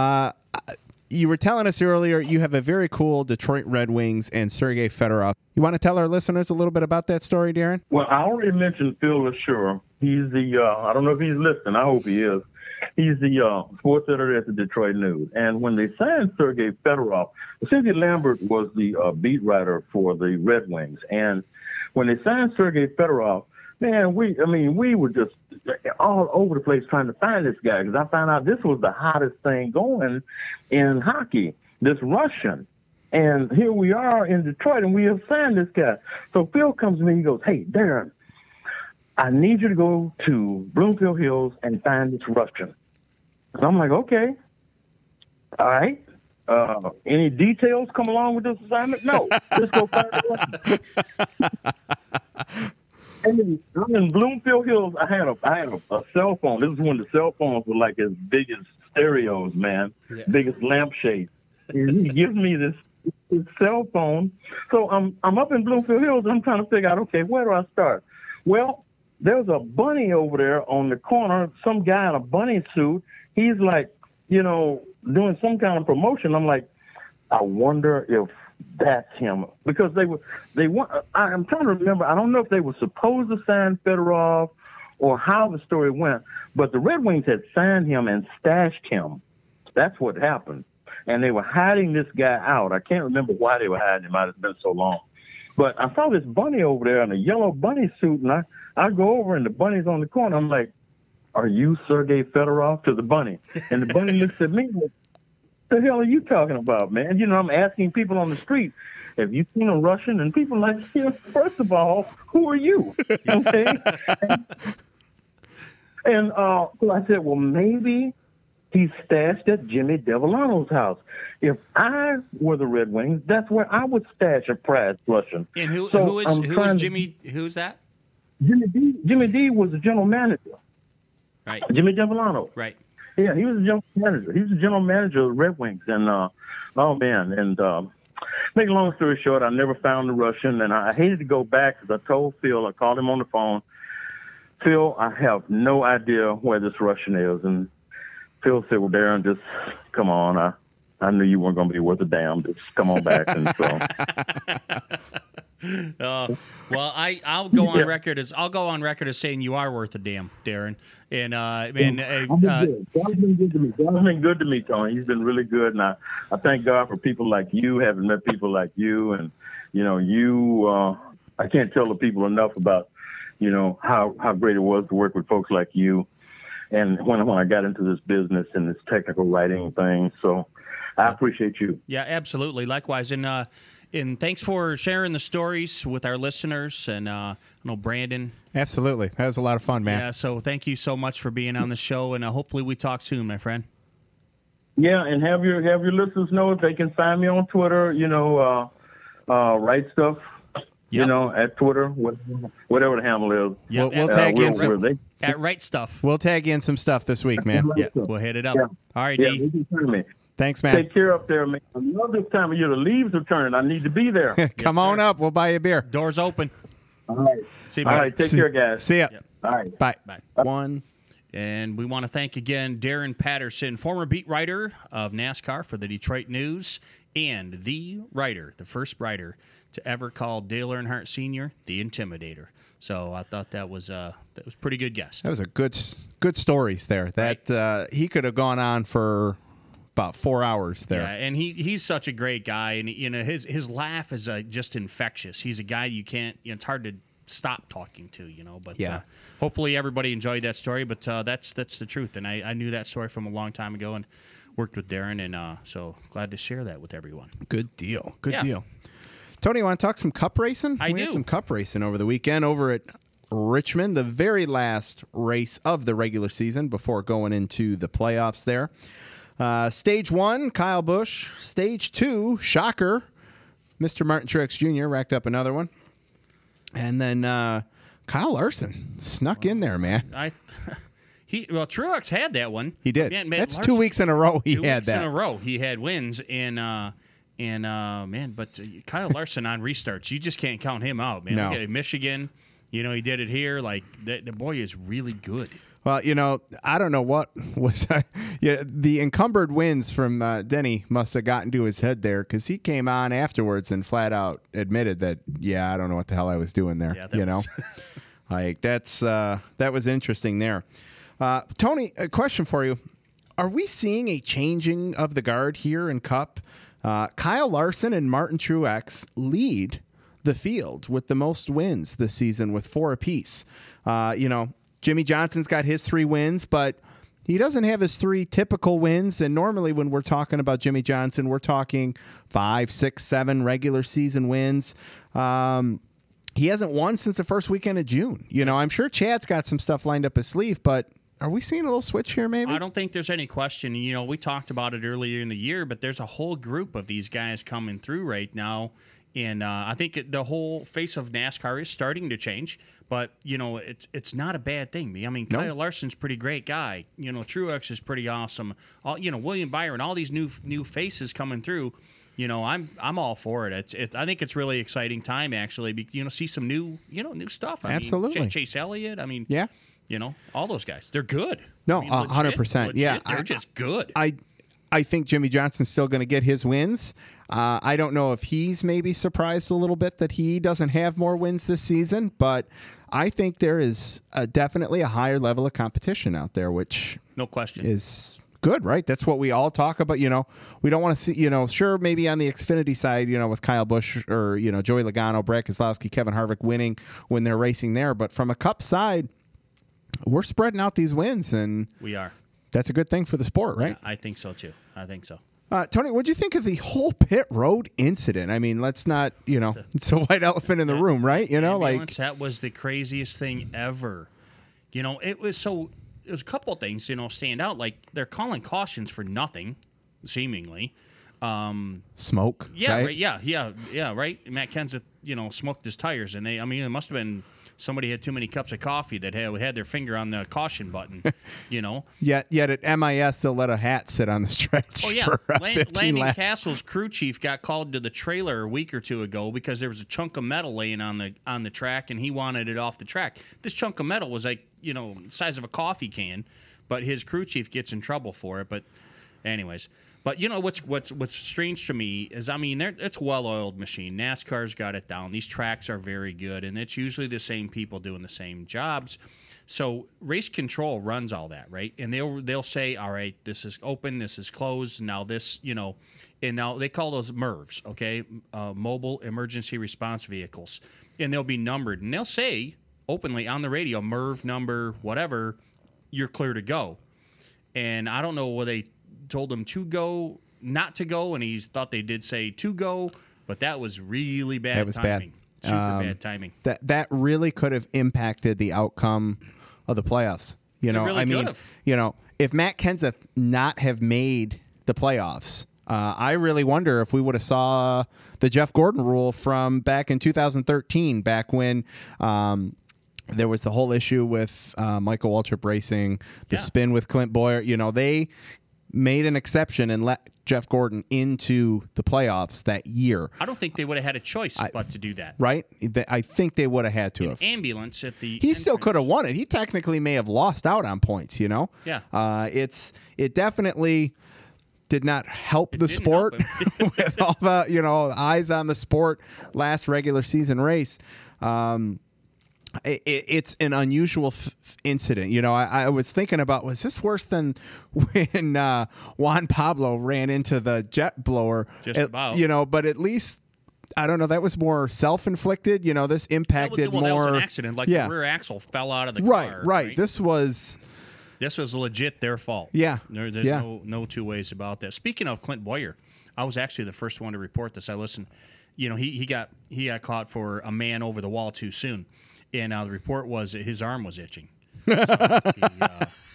Speaker 1: You were telling us earlier you have a very cool Detroit Red Wings and Sergei Fedorov. You want to tell our listeners a little bit about that story, Darren?
Speaker 4: Well, I already mentioned Phil LaSure. He's the, I don't know if he's listening. I hope he is. He's the sports editor at the Detroit News. And when they signed Sergei Fedorov, Cindy Lambert was the beat writer for the Red Wings. And when they signed Sergei Fedorov, man, we were just all over the place trying to find this guy, because I found out this was the hottest thing going in hockey, this Russian. And here we are in Detroit, and we have signed this guy. So Phil comes to me, he goes, "Hey, Darren, I need you to go to Bloomfield Hills and find this Russian." And I'm like, okay, all right. Any details come along with this assignment? No, let's go find the Russian. And I'm in Bloomfield Hills. I had a cell phone. This is when the cell phones were like as big as stereos, man, big as lampshades. And he gives me this cell phone. So I'm up in Bloomfield Hills, and I'm trying to figure out, okay, where do I start? Well, there's a bunny over there on the corner, some guy in a bunny suit. He's like, doing some kind of promotion. I'm like, I wonder if that's him, because I'm trying to remember. I don't know if they were supposed to sign Fedorov or how the story went, but the Red Wings had signed him and stashed him. That's what happened. And they were hiding this guy out. I can't remember why they were hiding him out. It's been so long. But I saw this bunny over there in a yellow bunny suit, and I go over, and the bunny's on the corner. I'm like, "Are you Sergei Fedorov?" to the bunny. And the bunny looks at me like, "What the hell are you talking about, man?" I'm asking people on the street, "Have you seen a Russian?" And people are like, first of all, who are you? Okay. And so I said, well, maybe he's stashed at Jimmy Devellano's house. If I were the Red Wings, that's where I would stash a prize Russian.
Speaker 2: And who is Jimmy? Who's that?
Speaker 4: Jimmy D was the general manager.
Speaker 2: Right.
Speaker 4: Jimmy Devellano.
Speaker 2: Right.
Speaker 4: Yeah, he was the general manager. He was the general manager of the Red Wings. And, make a long story short, I never found the Russian, and I hated to go back, because I told Phil, I called him on the phone, "Phil, I have no idea where this Russian is." And Phil said, "Well, Darren, just come on. I knew you weren't going to be worth a damn. Just come on back." And so.
Speaker 2: Well, I'll go on record as saying you are worth a damn, Darren. And
Speaker 4: God's been good to me. God's been good to me, Tony. He's been really good, and I thank God for people like you. Having met people like you, and I can't tell the people enough about how great it was to work with folks like you. And when I got into this business and this technical writing thing, so I appreciate you.
Speaker 2: Yeah, absolutely. Likewise, and thanks for sharing the stories with our listeners. And I know Brandon.
Speaker 1: Absolutely, that was a lot of fun, man.
Speaker 2: Yeah, so thank you so much for being on the show, and hopefully we talk soon, my friend.
Speaker 4: Yeah, and have your listeners know if they can find me on Twitter. Write stuff.
Speaker 2: Yep.
Speaker 4: At Twitter, whatever the handle is.
Speaker 1: Yep. We'll tag in some
Speaker 2: at Right Stuff.
Speaker 1: We'll tag in some stuff this week, man.
Speaker 2: Yeah, we'll hit it up.
Speaker 4: Yeah.
Speaker 2: All right,
Speaker 4: yeah,
Speaker 2: D.
Speaker 1: Thanks, man.
Speaker 4: Take care up there, man. I love this time of year. The leaves are turning. I need to be there.
Speaker 1: Come on up. We'll buy you a beer.
Speaker 2: Doors open.
Speaker 4: All right.
Speaker 2: See you,
Speaker 4: all right. Take care, guys.
Speaker 1: See ya.
Speaker 2: Yep.
Speaker 4: All right.
Speaker 1: Bye.
Speaker 2: Bye.
Speaker 1: One.
Speaker 2: And we want to thank again Darren Patterson, former beat writer of NASCAR for the Detroit News, and the first writer to ever call Dale Earnhardt Sr. the Intimidator. So I thought that was pretty good guest.
Speaker 1: That was a good stories there. That he could have gone on for about 4 hours there.
Speaker 2: Yeah, and he's such a great guy, and his laugh is just infectious. He's a guy you can't. It's hard to stop talking to, But hopefully everybody enjoyed that story. But that's the truth, and I knew that story from a long time ago, and worked with Darren, and so glad to share that with everyone.
Speaker 1: Good deal. Good deal. Tony, you want to talk some cup racing?
Speaker 2: We
Speaker 1: had some cup racing over the weekend over at Richmond, the very last race of the regular season before going into the playoffs there. Stage 1, Kyle Busch. Stage 2, shocker, Mr. Martin Truex Jr. racked up another one. And then Kyle Larson snuck in there, man.
Speaker 2: Truex had that one.
Speaker 1: He did.
Speaker 2: Man,
Speaker 1: That's Larson, 2 weeks in a row he had that.
Speaker 2: 2 weeks in a row he had wins. But Kyle Larson on restarts, you just can't count him out, man.
Speaker 1: No.
Speaker 2: Michigan, he did it here. Like, the boy is really good.
Speaker 1: Well, I don't know what was the encumbered wins from Denny must have gotten to his head there, because he came on afterwards and flat out admitted that, I don't know what the hell I was doing there.
Speaker 2: Yeah,
Speaker 1: like that was interesting there. Tony, a question for you. Are we seeing a changing of the guard here in Cup? Kyle Larson and Martin Truex lead the field with the most wins this season with 4 apiece. Jimmy Johnson's got his 3 wins, but he doesn't have his 3 typical wins. And normally when we're talking about Jimmy Johnson, we're talking 5, 6, 7 regular season wins. He hasn't won since the first weekend of June. I'm sure Chad's got some stuff lined up his sleeve, but are we seeing a little switch here maybe?
Speaker 2: I don't think there's any question. We talked about it earlier in the year, but there's a whole group of these guys coming through right now. And I think the whole face of NASCAR is starting to change, but it's not a bad thing. I mean, Kyle Larson's a pretty great guy. Truex is pretty awesome. William Byron, all these new faces coming through. I'm all for it. I think it's really exciting time actually. See some new stuff.
Speaker 1: Absolutely.
Speaker 2: Chase Elliott.
Speaker 1: Yeah.
Speaker 2: All those guys. They're good.
Speaker 1: No, 100%. Yeah,
Speaker 2: they're just good.
Speaker 1: I think Jimmy Johnson's still going to get his wins. I don't know if he's maybe surprised a little bit that he doesn't have more wins this season, but I think there is definitely a higher level of competition out there, which
Speaker 2: no question
Speaker 1: is good, right? That's what we all talk about. We don't want to see, sure, maybe on the Xfinity side, with Kyle Busch or, Joey Logano, Brad Keselowski, Kevin Harvick winning when they're racing there. But from a Cup side, we're spreading out these wins, and
Speaker 2: we are.
Speaker 1: That's a good thing for the sport, right?
Speaker 2: Yeah, I think so, too.
Speaker 1: Tony, what do you think of the whole pit road incident? I mean, let's not, it's a white elephant in the room, right?
Speaker 2: That was the craziest thing ever. It was a couple of things, stand out. Like, they're calling cautions for nothing, seemingly.
Speaker 1: Smoke.
Speaker 2: Yeah,
Speaker 1: right?
Speaker 2: Right, yeah, right? Matt Kenseth, smoked his tires, and it must have been somebody had too many cups of coffee that had their finger on the caution button,
Speaker 1: Yet at MIS, they'll let a hat sit on the stretch.
Speaker 2: Oh, yeah.
Speaker 1: For, 15
Speaker 2: Landon
Speaker 1: laps.
Speaker 2: Castle's crew chief got called to the trailer a week or 2 ago because there was a chunk of metal laying on the track, and he wanted it off the track. This chunk of metal was like, the size of a coffee can, but his crew chief gets in trouble for it. But anyways. But what's strange to me is, it's a well-oiled machine. NASCAR's got it down. These tracks are very good, and it's usually the same people doing the same jobs. So race control runs all that, right? And they'll say, all right, this is open, this is closed. Now this, and now they call those MERVs, okay, mobile emergency response vehicles, and they'll be numbered, and they'll say openly on the radio, MERV number whatever, you're clear to go. And I don't know whether they told him to go, not to go, and he thought they did say to go, but that was really bad
Speaker 1: that was
Speaker 2: timing.
Speaker 1: Bad.
Speaker 2: Super bad timing.
Speaker 1: That really could have impacted the outcome of the playoffs. If Matt Kenseth not have made the playoffs, I really wonder if we would have saw the Jeff Gordon rule from back in 2013, back when there was the whole issue with Michael Waltrip Racing, the spin with Clint Bowyer. They made an exception and let Jeff Gordon into the playoffs that year.
Speaker 2: I don't think they would have had a choice but to do that.
Speaker 1: Right? I think they would have had to have.
Speaker 2: Ambulance at the
Speaker 1: He still could have won it. He technically may have lost out on points,
Speaker 2: Yeah.
Speaker 1: It definitely did not help the sport with all the, eyes on the sport last regular season race. It's an unusual incident. I was thinking about, was this worse than when Juan Pablo ran into the jet blower?
Speaker 2: Just about.
Speaker 1: But at least, I don't know, that was more self-inflicted. This impacted more.
Speaker 2: That was an accident. The rear axle fell out of the car.
Speaker 1: Right. This was
Speaker 2: legit their fault.
Speaker 1: Yeah.
Speaker 2: There's no two ways about that. Speaking of Clint Bowyer, I was actually the first one to report this. I listened. He got caught for a man over the wall too soon. And the report was that his arm was itching. So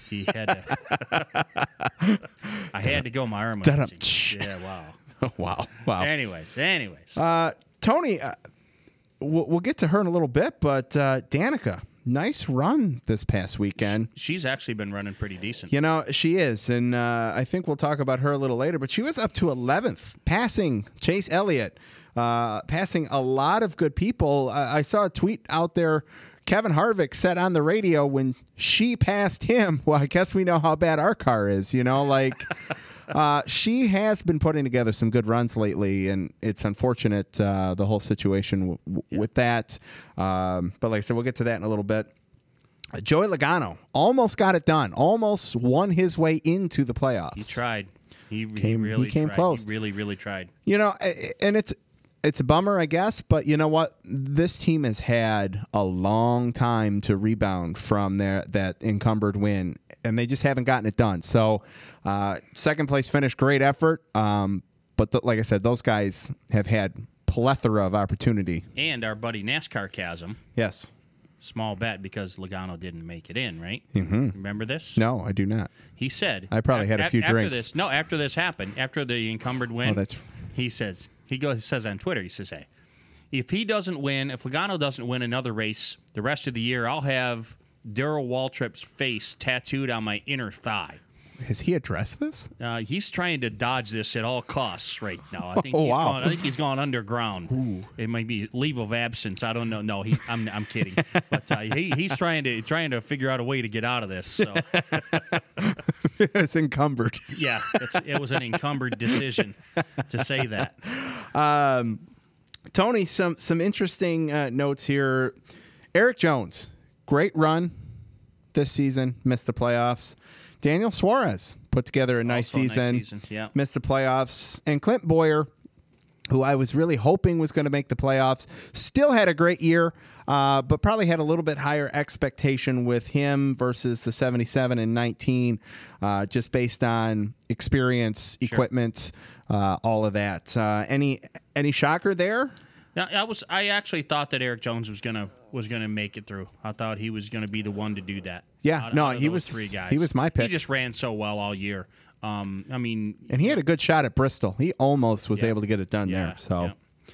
Speaker 2: he had to. I had to go my arm. Yeah, wow.
Speaker 3: wow.
Speaker 2: Anyways.
Speaker 3: Tony, we'll get to her in a little bit, but Danica, nice run this past weekend.
Speaker 2: She's actually been running pretty decent.
Speaker 3: You know, she is, and I think we'll talk about her a little later, but she was up to 11th, passing Chase Elliott, passing a lot of good people. I saw a tweet out there. Kevin Harvick said on the radio when she passed him, well, I guess we know how bad our car is, you know, like she has been putting together some good runs lately, and it's unfortunate, the whole situation with that. But like I said, we'll get to that in a little bit. Joey Logano almost got it done, almost won his way into the playoffs.
Speaker 2: He tried. He
Speaker 3: came close.
Speaker 2: He really, really tried.
Speaker 3: You know, and it's a bummer, I guess, but you know what? This team has had a long time to rebound from that encumbered win, and they just haven't gotten it done. So, second place finish, great effort. But like I said, those guys have had plethora of opportunity.
Speaker 2: And our buddy NASCAR Chasm.
Speaker 3: Yes.
Speaker 2: Small bet because Logano didn't make it in, right?
Speaker 3: Mm-hmm.
Speaker 2: Remember this?
Speaker 3: No, I do not.
Speaker 2: He said.
Speaker 3: I probably had a few drinks.
Speaker 2: After this happened, after the encumbered win, he says on Twitter, he says, hey, if Logano doesn't win another race the rest of the year, I'll have Darrell Waltrip's face tattooed on my inner thigh.
Speaker 3: Has he addressed this?
Speaker 2: He's trying to dodge this at all costs right now. I think he's gone underground. Ooh. It might be leave of absence. I don't know. No, I'm kidding. But he's trying to figure out a way to get out of this. So.
Speaker 3: It's encumbered.
Speaker 2: Yeah, it was an encumbered decision to say that.
Speaker 3: Tony, some interesting notes here. Eric Jones, great run this season, missed the playoffs. Daniel Suarez put together a nice season,
Speaker 2: yeah.
Speaker 3: Missed the playoffs. And Clint Boyer, who I was really hoping was going to make the playoffs, still had a great year, but probably had a little bit higher expectation with him versus the 77 and 19, just based on experience, equipment, all of that. Any shocker there?
Speaker 2: Now, I actually thought that Eric Jones was gonna make it through. I thought he was gonna be the one to do that.
Speaker 3: Yeah, he was
Speaker 2: three guys.
Speaker 3: He was my pick.
Speaker 2: He just ran so well all year. And
Speaker 3: he had a good shot at Bristol. He almost was able to get it done there. So,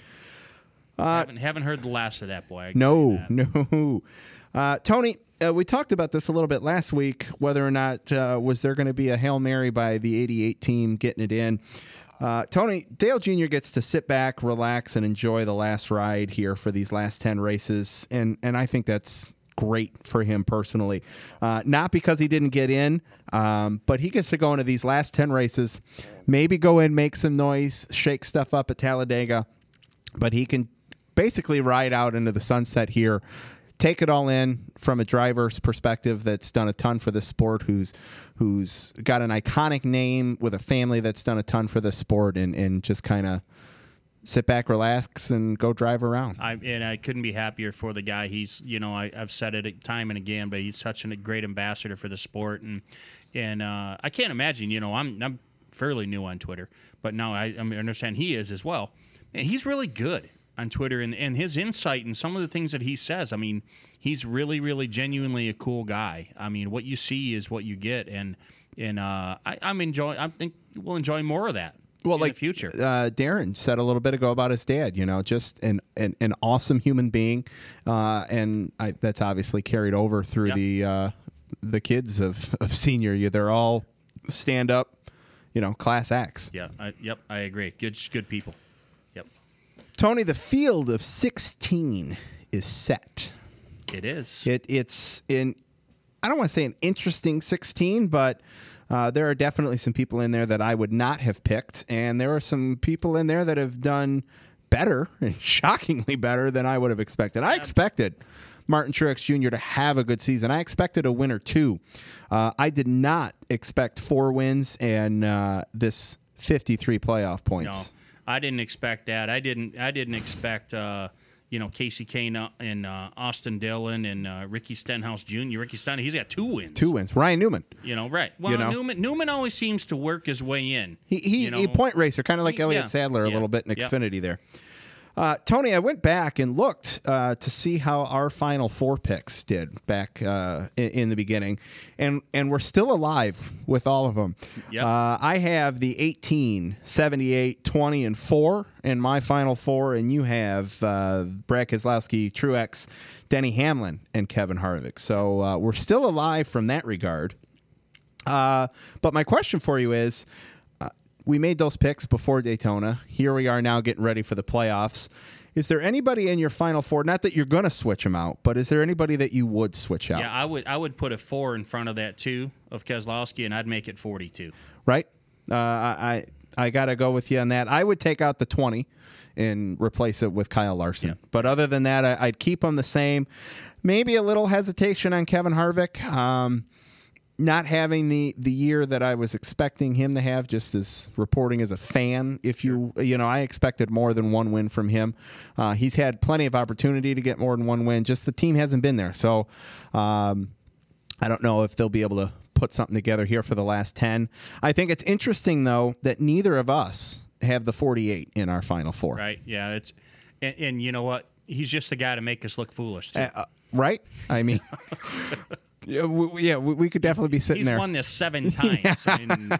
Speaker 2: haven't heard the last of that boy.
Speaker 3: No. Tony, we talked about this a little bit last week. Whether or not was there going to be a Hail Mary by the '88 team getting it in. Tony, Dale Jr. gets to sit back, relax, and enjoy the last ride here for these last 10 races, and I think that's great for him personally. Not because he didn't get in, but he gets to go into these last 10 races, maybe go in, make some noise, shake stuff up at Talladega, but he can basically ride out into the sunset here, take it all in from a driver's perspective that's done a ton for the sport, who's got an iconic name with a family that's done a ton for the sport, and just kind of sit back, relax, and go drive around.
Speaker 2: I couldn't be happier for the guy. He's, I've said it time and again, but he's such a great ambassador for the sport, and I can't imagine. I'm fairly new on Twitter, but now I understand he is as well. And he's really good on Twitter, and his insight and some of the things that he says. I mean, he's really, really genuinely a cool guy. I mean, what you see is what you get, and I'm enjoying. I think we'll enjoy more of that. Well, in the future.
Speaker 3: Darren said a little bit ago about his dad, just an awesome human being, and that's obviously carried over through the kids of senior year. They're all stand up, class acts.
Speaker 2: Yeah, I agree. Good people. Yep.
Speaker 3: Tony, the field of 16 is set.
Speaker 2: It is.
Speaker 3: It's in. I don't want to say an interesting 16, but. There are definitely some people in there that I would not have picked, and there are some people in there that have done better, shockingly better than I would have expected. I expected Martin Truex Jr. to have a good season. I expected a win or two. I did not expect 4 wins and this 53 playoff points.
Speaker 2: No, I didn't expect that. I didn't expect Casey Kane and Austin Dillon and Ricky Stenhouse Jr. Ricky Stenhouse, he's got 2 wins.
Speaker 3: 2 wins. Ryan Newman.
Speaker 2: Right. Well, Newman always seems to work his way in.
Speaker 3: He point racer, kind of like Elliott Sadler a little bit in Xfinity there. Tony, I went back and looked to see how our Final Four picks did back in the beginning, and we're still alive with all of them.
Speaker 2: Yep.
Speaker 3: I have the 18, 78, 20, and 4 in my Final Four, and you have Brad Keselowski, Truex, Denny Hamlin, and Kevin Harvick. So we're still alive from that regard. But my question for you is, we made those picks before Daytona. Here we are now getting ready for the playoffs. Is there anybody in your Final Four, not that you're going to switch them out, but is there anybody that you would switch out?
Speaker 2: Yeah, I would put a 4 in front of that 2 of Keselowski, and I'd make it 42.
Speaker 3: Right? I got to go with you on that. I would take out the 20 and replace it with Kyle Larson.
Speaker 2: Yeah.
Speaker 3: But other than that, I'd keep them the same. Maybe a little hesitation on Kevin Harvick. Not having the year that I was expecting him to have, just as reporting as a fan. If I expected more than one win from him. He's had plenty of opportunity to get more than one win. Just the team hasn't been there. So I don't know if they'll be able to put something together here for the last 10. I think it's interesting, though, that neither of us have the 48 in our Final Four.
Speaker 2: Right, yeah. And you know what? He's just the guy to make us look foolish, too.
Speaker 3: Right? I mean... Yeah, we could definitely be sitting there.
Speaker 2: He's won this 7 times. Yeah. I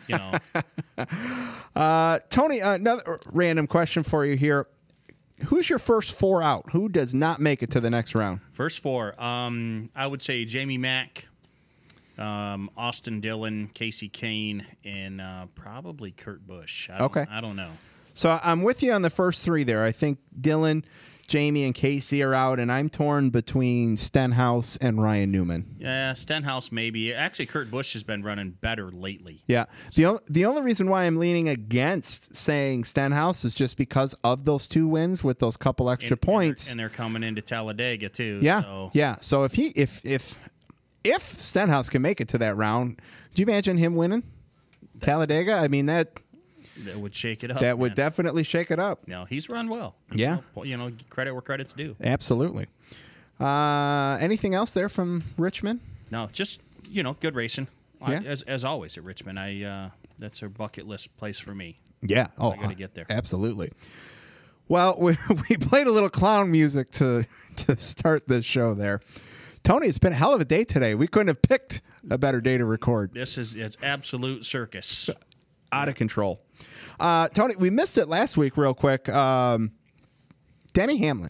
Speaker 3: mean, Tony, another random question for you here. Who's your first 4 out? Who does not make it to the next round?
Speaker 2: First 4. I would say Jamie Mack, Austin Dillon, Casey Kane, and probably Kurt Busch. I don't know.
Speaker 3: So I'm with you on the first 3 there. I think Dillon, Jamie, and Casey are out, and I'm torn between Stenhouse and Ryan Newman.
Speaker 2: Yeah, Stenhouse maybe. Actually, Kurt Busch has been running better lately.
Speaker 3: Yeah. The only reason why I'm leaning against saying Stenhouse is just because of those 2 wins with those couple extra points.
Speaker 2: And they're coming into Talladega, too.
Speaker 3: Yeah,
Speaker 2: so.
Speaker 3: yeah. So if Stenhouse can make it to that round, do you imagine him winning Talladega? I mean, that
Speaker 2: would shake it up.
Speaker 3: That would definitely shake it up.
Speaker 2: No, he's run well.
Speaker 3: Yeah.
Speaker 2: Credit where credit's due.
Speaker 3: Absolutely. Anything else there from Richmond?
Speaker 2: No, just, good racing.
Speaker 3: Yeah.
Speaker 2: As always at Richmond. That's a bucket list place for me.
Speaker 3: Yeah.
Speaker 2: I got to get there.
Speaker 3: Absolutely. Well, we played a little clown music to start the show there. Tony, it's been a hell of a day today. We couldn't have picked a better day to record.
Speaker 2: It's absolute circus.
Speaker 3: Out of control. Tony, we missed it last week real quick. Denny Hamlin.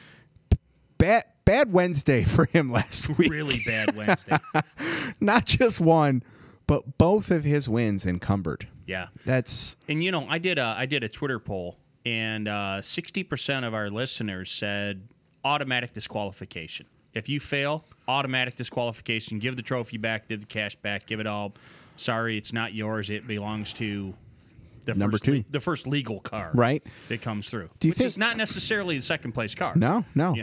Speaker 3: Bad Wednesday for him last week.
Speaker 2: Really bad Wednesday.
Speaker 3: Not just one, but both of his wins encumbered.
Speaker 2: Yeah.
Speaker 3: And
Speaker 2: I did a Twitter poll, and 60% of our listeners said automatic disqualification. If you fail, automatic disqualification. Give the trophy back, give the cash back, give it all. Sorry, it's not yours. It belongs to
Speaker 3: number 2,
Speaker 2: the first legal car,
Speaker 3: right?
Speaker 2: That comes through.
Speaker 3: Do you think
Speaker 2: it's not necessarily the second place car?
Speaker 3: No.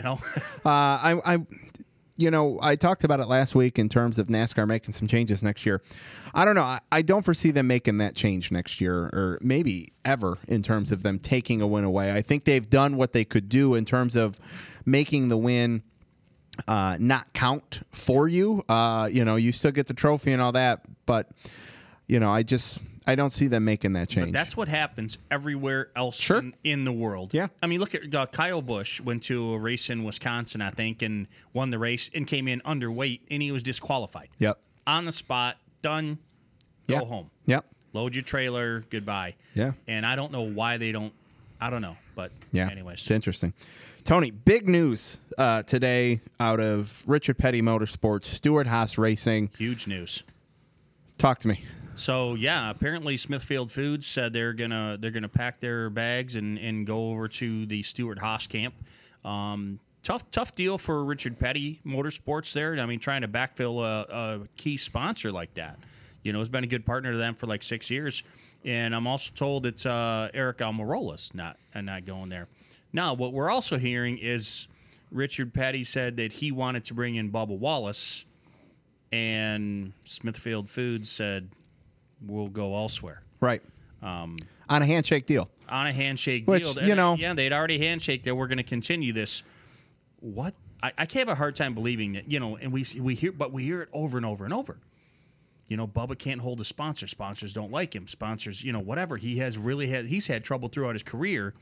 Speaker 3: I talked about it last week in terms of NASCAR making some changes next year. I don't know. I don't foresee them making that change next year, or maybe ever, in terms of them taking a win away. I think they've done what they could do in terms of making the win not count for you. You still get the trophy and all that, but I don't see them making that change.
Speaker 2: But that's what happens everywhere else in the world.
Speaker 3: Yeah.
Speaker 2: I mean, look at Kyle Busch went to a race in Wisconsin, I think, and won the race and came in underweight, and he was disqualified.
Speaker 3: Yep.
Speaker 2: On the spot, done, go home.
Speaker 3: Yep.
Speaker 2: Load your trailer, goodbye.
Speaker 3: Yeah.
Speaker 2: And I don't know why they don't, I don't know, but anyways.
Speaker 3: It's interesting. Tony, big news today out of Richard Petty Motorsports, Stewart-Haas Racing.
Speaker 2: Huge news. Talk
Speaker 3: to me.
Speaker 2: So apparently Smithfield Foods said they're gonna pack their bags and go over to the Stewart-Haas camp. Tough deal for Richard Petty Motorsports there. I mean, trying to backfill a key sponsor like that. Has been a good partner to them for like 6 years. And I'm also told it's Eric Almirola's not going there. Now, what we're also hearing is Richard Petty said that he wanted to bring in Bubba Wallace, and Smithfield Foods said we'll go elsewhere.
Speaker 3: Right. On a handshake deal.
Speaker 2: On a handshake
Speaker 3: Which,
Speaker 2: deal. Yeah, they'd already handshaked that we're going to continue this. What? I can't have a hard time believing that, and we hear it over and over and over. Bubba can't hold a sponsor. Sponsors don't like him. Sponsors, whatever. He's had trouble throughout his career.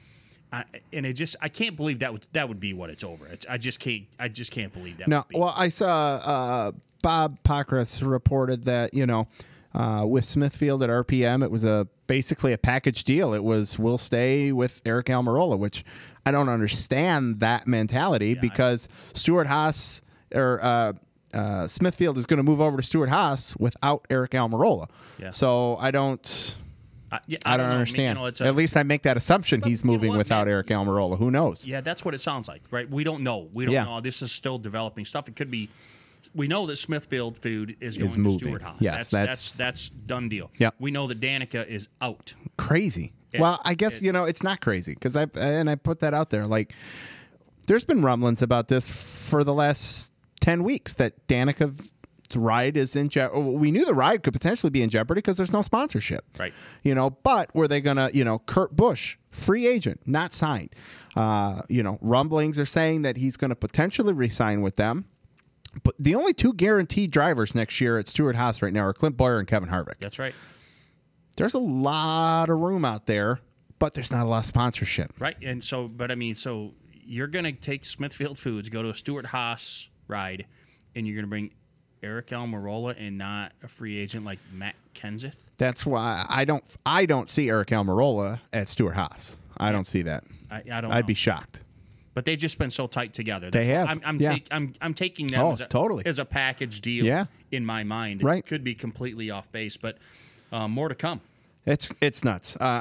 Speaker 2: I can't believe that would be what it's over. I just can't believe that.
Speaker 1: No, well, I saw Bob Pockrass reported that with Smithfield at RPM, it was basically a package deal. It was we'll stay with Eric Almirola, which I don't understand that mentality because Stuart Haas or Smithfield is going to move over to Stuart Haas without Eric Almirola.
Speaker 2: Yeah.
Speaker 1: So I don't. I don't understand. At least I make that assumption he's moving without Eric Almirola. Who knows?
Speaker 2: Yeah, that's what it sounds like, right? We don't know. We don't know. This is still developing stuff. It could be. We know that Smithfield Food is going to Stuart Haas.
Speaker 1: Yes,
Speaker 2: that's done deal.
Speaker 1: Yeah.
Speaker 2: We know that Danica is out.
Speaker 1: Crazy. Well, I guess it's not crazy because I put that out there. Like, there's been rumblings about this for the last 10 weeks that Danica's ride is in jeopardy. We knew the ride could potentially be in jeopardy because there's no sponsorship.
Speaker 2: Right.
Speaker 1: But were they going to, Kurt Busch, free agent, not signed. Rumblings are saying that he's going to potentially re-sign with them. But the only two guaranteed drivers next year at Stuart Haas right now are Clint Boyer and Kevin Harvick.
Speaker 2: That's right.
Speaker 1: There's a lot of room out there, but there's not a lot of sponsorship.
Speaker 2: Right. And so you're going to take Smithfield Foods, go to a Stuart Haas ride, and you're going to bring Eric Almirola and not a free agent like Matt Kenseth?
Speaker 1: That's why I don't see Eric Almirola at Stuart Haas. I don't see that. I'd be shocked.
Speaker 2: But they've just been so tight together.
Speaker 1: They have.
Speaker 2: I'm taking them
Speaker 1: totally.
Speaker 2: as a package deal in my mind.
Speaker 1: Right.
Speaker 2: It could be completely off base, but more to come.
Speaker 1: It's nuts. And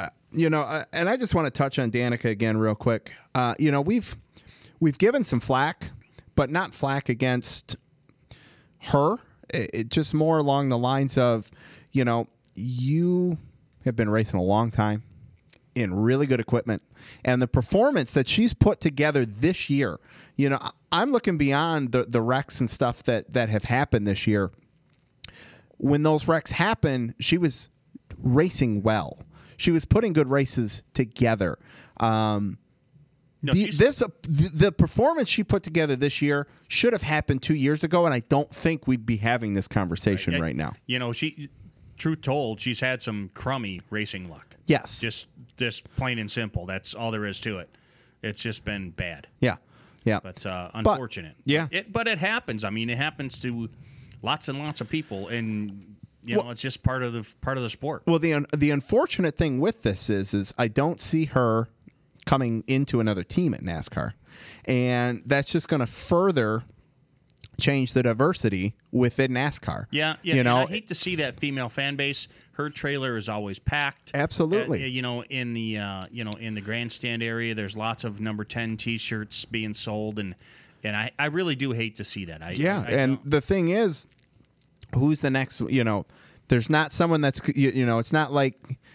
Speaker 1: I just want to touch on Danica again real quick. We've given some flack, but not flack against her. It just more along the lines of, you have been racing a long time in really good equipment, and the performance that she's put together this year, I'm looking beyond the wrecks and stuff that have happened this year. When those wrecks happen, she was racing well. She was putting good races together. The performance she put together this year should have happened 2 years ago, and I don't think we'd be having this conversation right now.
Speaker 2: Truth told, she's had some crummy racing luck.
Speaker 1: Yes.
Speaker 2: Just plain and simple. That's all there is to it. It's just been bad.
Speaker 1: Yeah.
Speaker 2: But unfortunate.
Speaker 1: But
Speaker 2: it happens. I mean, it happens to lots and lots of people, and it's just part of the sport.
Speaker 1: Well, the unfortunate thing with this is I don't see her coming into another team at NASCAR, and that's just going to further change the diversity within NASCAR.
Speaker 2: Yeah. And I hate to see that female fan base. Her trailer is always packed.
Speaker 1: Absolutely.
Speaker 2: In the grandstand area, there's lots of number 10 T-shirts being sold, and I really do hate to see that. The thing is, who's the next? There's not someone that's it's not like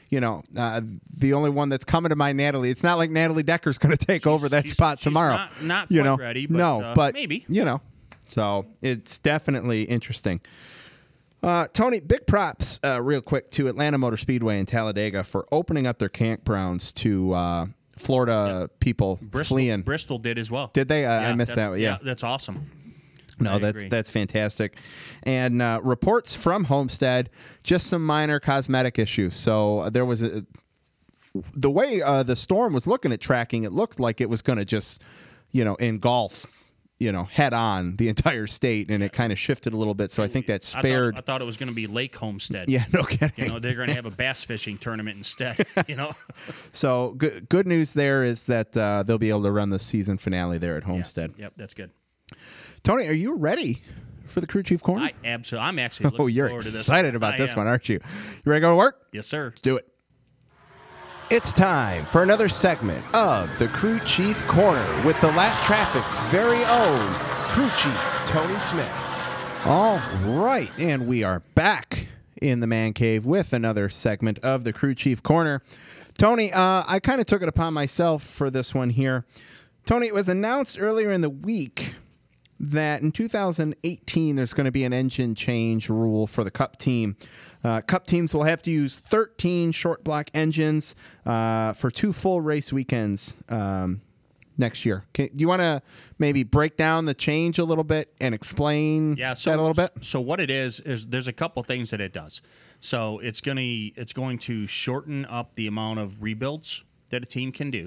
Speaker 2: the only one that's coming to mind, Natalie. It's not like Natalie Decker's going to take over that spot tomorrow. Not quite ready. But,
Speaker 1: but
Speaker 2: maybe.
Speaker 1: So it's definitely interesting. Tony, big props real quick to Atlanta Motor Speedway in Talladega for opening up their campgrounds to Florida people fleeing.
Speaker 2: Bristol did as well.
Speaker 1: Did they? I missed that one. Yeah,
Speaker 2: that's awesome.
Speaker 1: No, that's fantastic. And reports from Homestead, just some minor cosmetic issues. So there was the way the storm was looking at tracking, it looked like it was going to just, engulf, head on the entire state, and it kind of shifted a little bit. So I think that spared.
Speaker 2: I thought it was going to be Lake Homestead.
Speaker 1: Yeah, no kidding.
Speaker 2: They're going to have a bass fishing tournament instead.
Speaker 1: So good news there is that they'll be able to run the season finale there at Homestead.
Speaker 2: Yep, that's good.
Speaker 1: Tony, are you ready for the Crew Chief Corner?
Speaker 2: Absolutely. I'm actually looking
Speaker 1: you're
Speaker 2: forward to this.
Speaker 1: Excited about this one, aren't you? You ready to go to work?
Speaker 2: Yes, sir.
Speaker 1: Let's do it. It's time for another segment of the Crew Chief Corner with the Lap Traffic's very own Crew Chief, Tony Smith. All right, and we are back in the Man Cave with another segment of the Crew Chief Corner. Tony, I kind of took it upon myself for this one here. Tony, it was announced earlier in the week that in 2018 there's going to be an engine change rule for the Cup team. Cup teams will have to use 13 short block engines for 2 full race weekends next year. Do you want to maybe break down the change a little bit and explain that a little bit?
Speaker 2: So what it is there's a couple things that it does. So it's going to shorten up the amount of rebuilds that a team can do.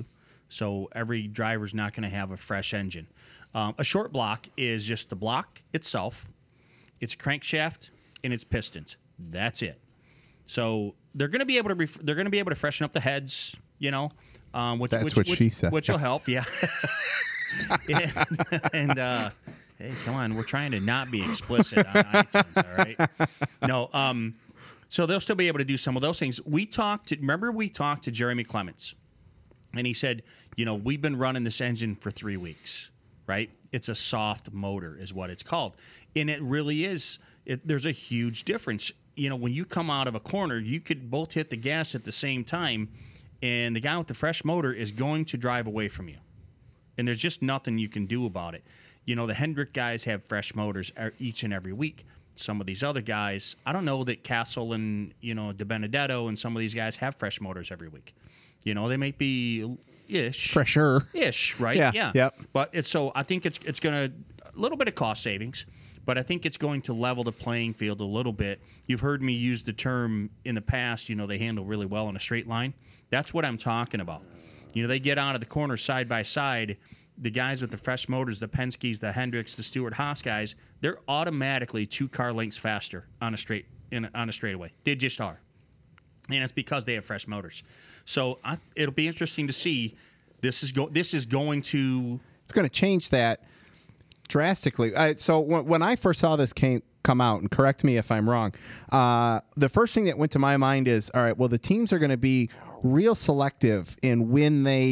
Speaker 2: So every driver's not going to have a fresh engine. A short block is just the block itself, its crankshaft, and its pistons. That's it. So they're going to be able to freshen up the heads, which
Speaker 3: she said.
Speaker 2: Which will help, yeah. and hey, come on, we're trying to not be explicit on iTunes, all right? No, so they'll still be able to do some of those things. We talked to Jeremy Clements, and he said, we've been running this engine for 3 weeks, right? It's a soft motor is what it's called. And it really is. There's a huge difference. When you come out of a corner, you could both hit the gas at the same time, and the guy with the fresh motor is going to drive away from you. And there's just nothing you can do about it. The Hendrick guys have fresh motors each and every week. Some of these other guys, I don't know that Castle and, De Benedetto and some of these guys have fresh motors every week. They may be
Speaker 3: fresher-ish,
Speaker 2: right?
Speaker 3: Yeah. Yep.
Speaker 2: But I think it's going to, a little bit of cost savings, but I think it's going to level the playing field a little bit. You've heard me use the term in the past, they handle really well in a straight line. That's what I'm talking about. They get out of the corner side by side. The guys with the fresh motors, the Penske's, the Hendricks, the Stewart-Haas guys, they're automatically 2 car lengths faster on a straightaway. They just are. And it's because they have fresh motors. So it'll be interesting to see. This is going to...
Speaker 3: It's going to change that drastically. So when I first saw this come out, and correct me if I'm wrong, the first thing that went to my mind is, all right, well, the teams are going to be real selective in when they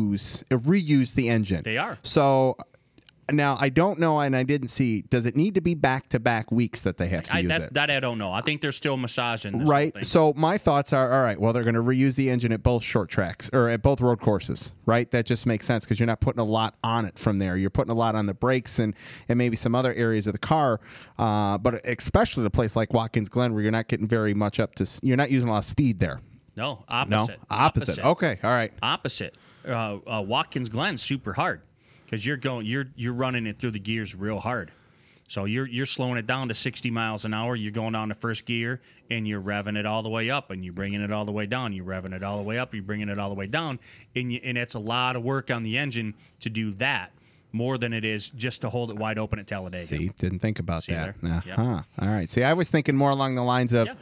Speaker 3: reuse the engine.
Speaker 2: They are.
Speaker 3: So now I don't know, and I didn't see, does it need to be back-to-back weeks that they have to use it?
Speaker 2: That I don't know. I think they're still massaging this
Speaker 3: right.
Speaker 2: whole thing.
Speaker 3: So my thoughts are, all right, well, they're going to reuse the engine at both short tracks or at both road courses, right? That just makes sense because you're not putting a lot on it from there. You're putting a lot on the brakes and maybe some other areas of the car, but especially at a place like Watkins Glen where you're not getting very much you're not using a lot of speed there.
Speaker 2: No, opposite.
Speaker 3: No? Opposite. Okay, all right.
Speaker 2: Opposite. Watkins Glen's super hard because you're running it through the gears real hard. So you're slowing it down to 60 miles an hour. You're going down to first gear and you're revving it all the way up, and you're bringing it all the way down. You're revving it all the way up. You're bringing it all the way down, and it's a lot of work on the engine to do that. More than it is just to hold it wide open at Talladega.
Speaker 3: See, didn't think about that.
Speaker 2: There?
Speaker 3: Yep. All right. See, I was thinking more along the lines of,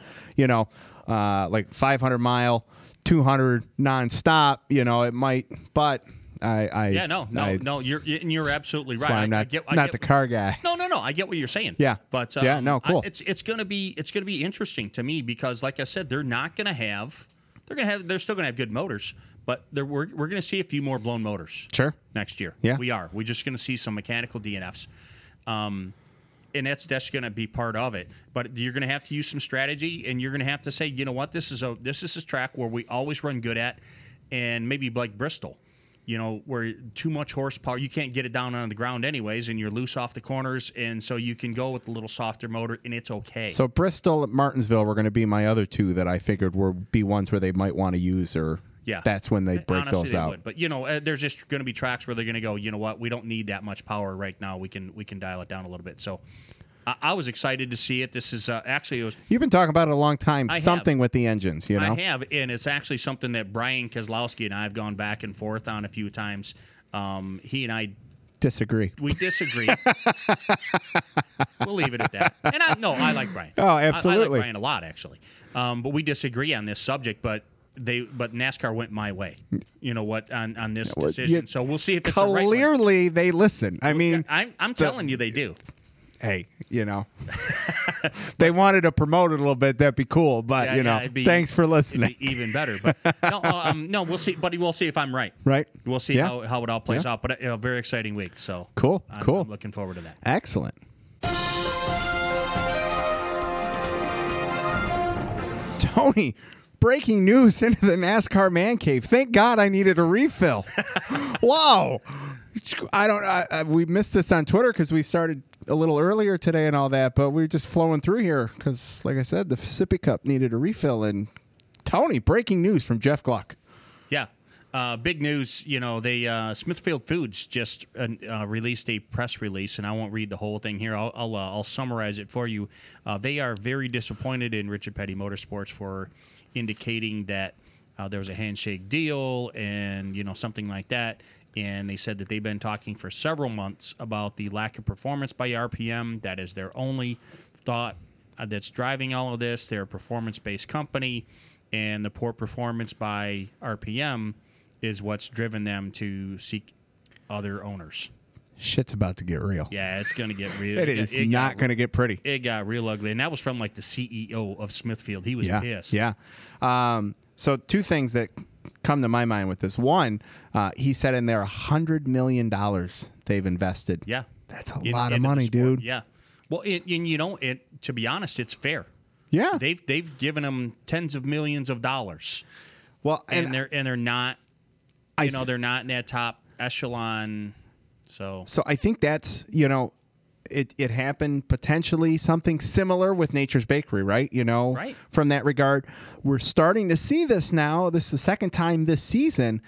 Speaker 3: like 500 mile, 200 nonstop. It might, but
Speaker 2: you're absolutely right.
Speaker 3: I'm not the car guy.
Speaker 2: No. I get what you're saying.
Speaker 3: Yeah.
Speaker 2: But
Speaker 3: cool.
Speaker 2: It's gonna be interesting to me because, like I said, they're still gonna have good motors. But we're going to see a few more blown motors next year.
Speaker 3: Yeah.
Speaker 2: We are. We're just going to see some mechanical DNFs. And that's going to be part of it. But you're going to have to use some strategy, and you're going to have to say, you know what, this is a track where we always run good at, and maybe like Bristol, where too much horsepower, you can't get it down on the ground anyways, and you're loose off the corners, and so you can go with a little softer motor, and it's okay.
Speaker 3: So Bristol at Martinsville were going to be my other two that I figured would be ones where they might want to use or...
Speaker 2: Yeah,
Speaker 3: that's when they break those out.
Speaker 2: Would. But there's just going to be tracks where they're going to go. You know what? We don't need that much power right now. We can dial it down a little bit. So I was excited to see it. This is
Speaker 3: You've been talking about it a long time. With the engines, I
Speaker 2: have, and it's actually something that Brian Keselowski and I have gone back and forth on a few times. He and I
Speaker 3: disagree.
Speaker 2: We disagree. We'll leave it at that. And I like Brian.
Speaker 3: Oh, absolutely.
Speaker 2: I like Brian a lot, actually. But we disagree on this subject. But NASCAR went my way. You know what on this decision. So we'll see if it's
Speaker 3: clearly
Speaker 2: the right one.
Speaker 3: They listen. I mean,
Speaker 2: I'm telling you, they do.
Speaker 3: Hey, they wanted to promote it a little bit. That'd be cool. But thanks for listening.
Speaker 2: It'd be even better. But no, we'll see. But we'll see if I'm right.
Speaker 3: Right.
Speaker 2: We'll see how it all plays out. But a very exciting week. So
Speaker 3: cool.
Speaker 2: I'm looking forward to that.
Speaker 3: Excellent. Tony. Breaking news into the NASCAR man cave. Thank God I needed a refill. Wow. We missed this on Twitter because we started a little earlier today and all that, but we're just flowing through here because, like I said, the Sippy Cup needed a refill. And Tony, breaking news from Jeff Gluck.
Speaker 2: Yeah. Big news, they Smithfield Foods just released a press release, and I won't read the whole thing here. I'll summarize it for you. They are very disappointed in Richard Petty Motorsports for indicating that there was a handshake deal and, something like that. And they said that they've been talking for several months about the lack of performance by RPM. That is their only thought that's driving all of this. They're a performance-based company, and the poor performance by RPM is what's driven them to seek other owners.
Speaker 3: Shit's about to get real.
Speaker 2: Yeah, it's going to get real.
Speaker 3: It is not going to get pretty.
Speaker 2: It got real ugly. And that was from, the CEO of Smithfield. He was pissed.
Speaker 3: Yeah. So two things that come to my mind with this. One, he said in there $100 million they've invested.
Speaker 2: Yeah.
Speaker 3: That's a lot of money, dude.
Speaker 2: Yeah. Well, to be honest, it's fair.
Speaker 3: Yeah.
Speaker 2: They've given them tens of millions of dollars.
Speaker 3: Well,
Speaker 2: and they're not, they're not in that top echelon. So
Speaker 3: I think that's, it happened potentially something similar with Nature's Bakery, right?
Speaker 2: Right.
Speaker 3: From that regard, we're starting to see this now. This is the second time this season.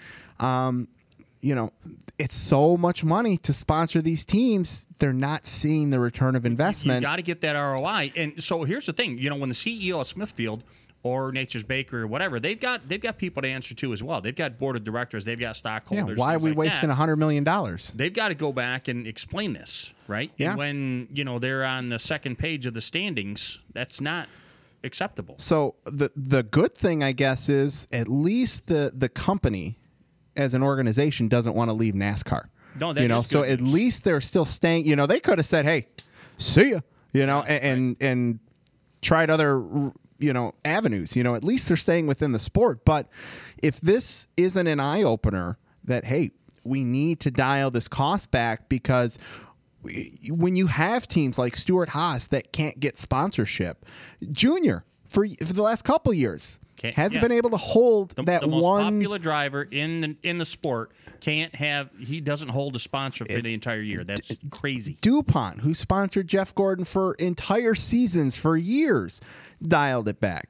Speaker 3: It's so much money to sponsor these teams. They're not seeing the return of investment.
Speaker 2: You got to get that ROI. And so here's the thing, when the CEO of Smithfield or Nature's Bakery or whatever, they've got people to answer to as well. They've got board of directors, they've got stockholders.
Speaker 3: Yeah, why are we wasting $100 million?
Speaker 2: They've got to go back and explain this, right?
Speaker 3: Yeah.
Speaker 2: And when, they're on the second page of the standings, that's not acceptable.
Speaker 3: So the good thing, I guess, is at least the company as an organization doesn't want to leave NASCAR.
Speaker 2: No, that is
Speaker 3: so
Speaker 2: good
Speaker 3: at
Speaker 2: news.
Speaker 3: least they're still staying. They could have said, "Hey, see ya," and tried other avenues. At least they're staying within the sport. But if this isn't an eye opener that, hey, we need to dial this cost back, because when you have teams like Stuart Haas that can't get sponsorship, Junior for the last couple years hasn't been able to hold
Speaker 2: the
Speaker 3: that
Speaker 2: most
Speaker 3: one
Speaker 2: popular driver in the sport he doesn't hold a sponsor for the entire year. That's crazy.
Speaker 3: DuPont, who sponsored Jeff Gordon for entire seasons for years, dialed it back.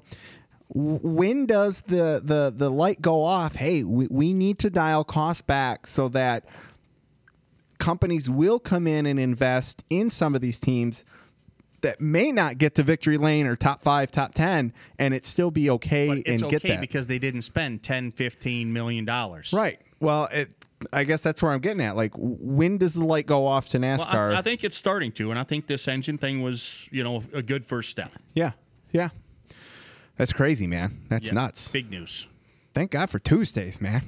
Speaker 3: When does the light go off? Hey, we need to dial costs back so that companies will come in and invest in some of these teams that may not get to victory lane or top 5, top 10, and it still be okay.
Speaker 2: But it's
Speaker 3: and get
Speaker 2: okay
Speaker 3: that
Speaker 2: because they didn't spend $10, $15 million.
Speaker 3: Right. Well, I guess that's where I'm getting at. Like, when does the light go off to NASCAR?
Speaker 2: Well, I think it's starting to, and I think this engine thing was, a good first step.
Speaker 3: Yeah. That's crazy, man. That's nuts.
Speaker 2: Big news.
Speaker 3: Thank God for Tuesdays, man.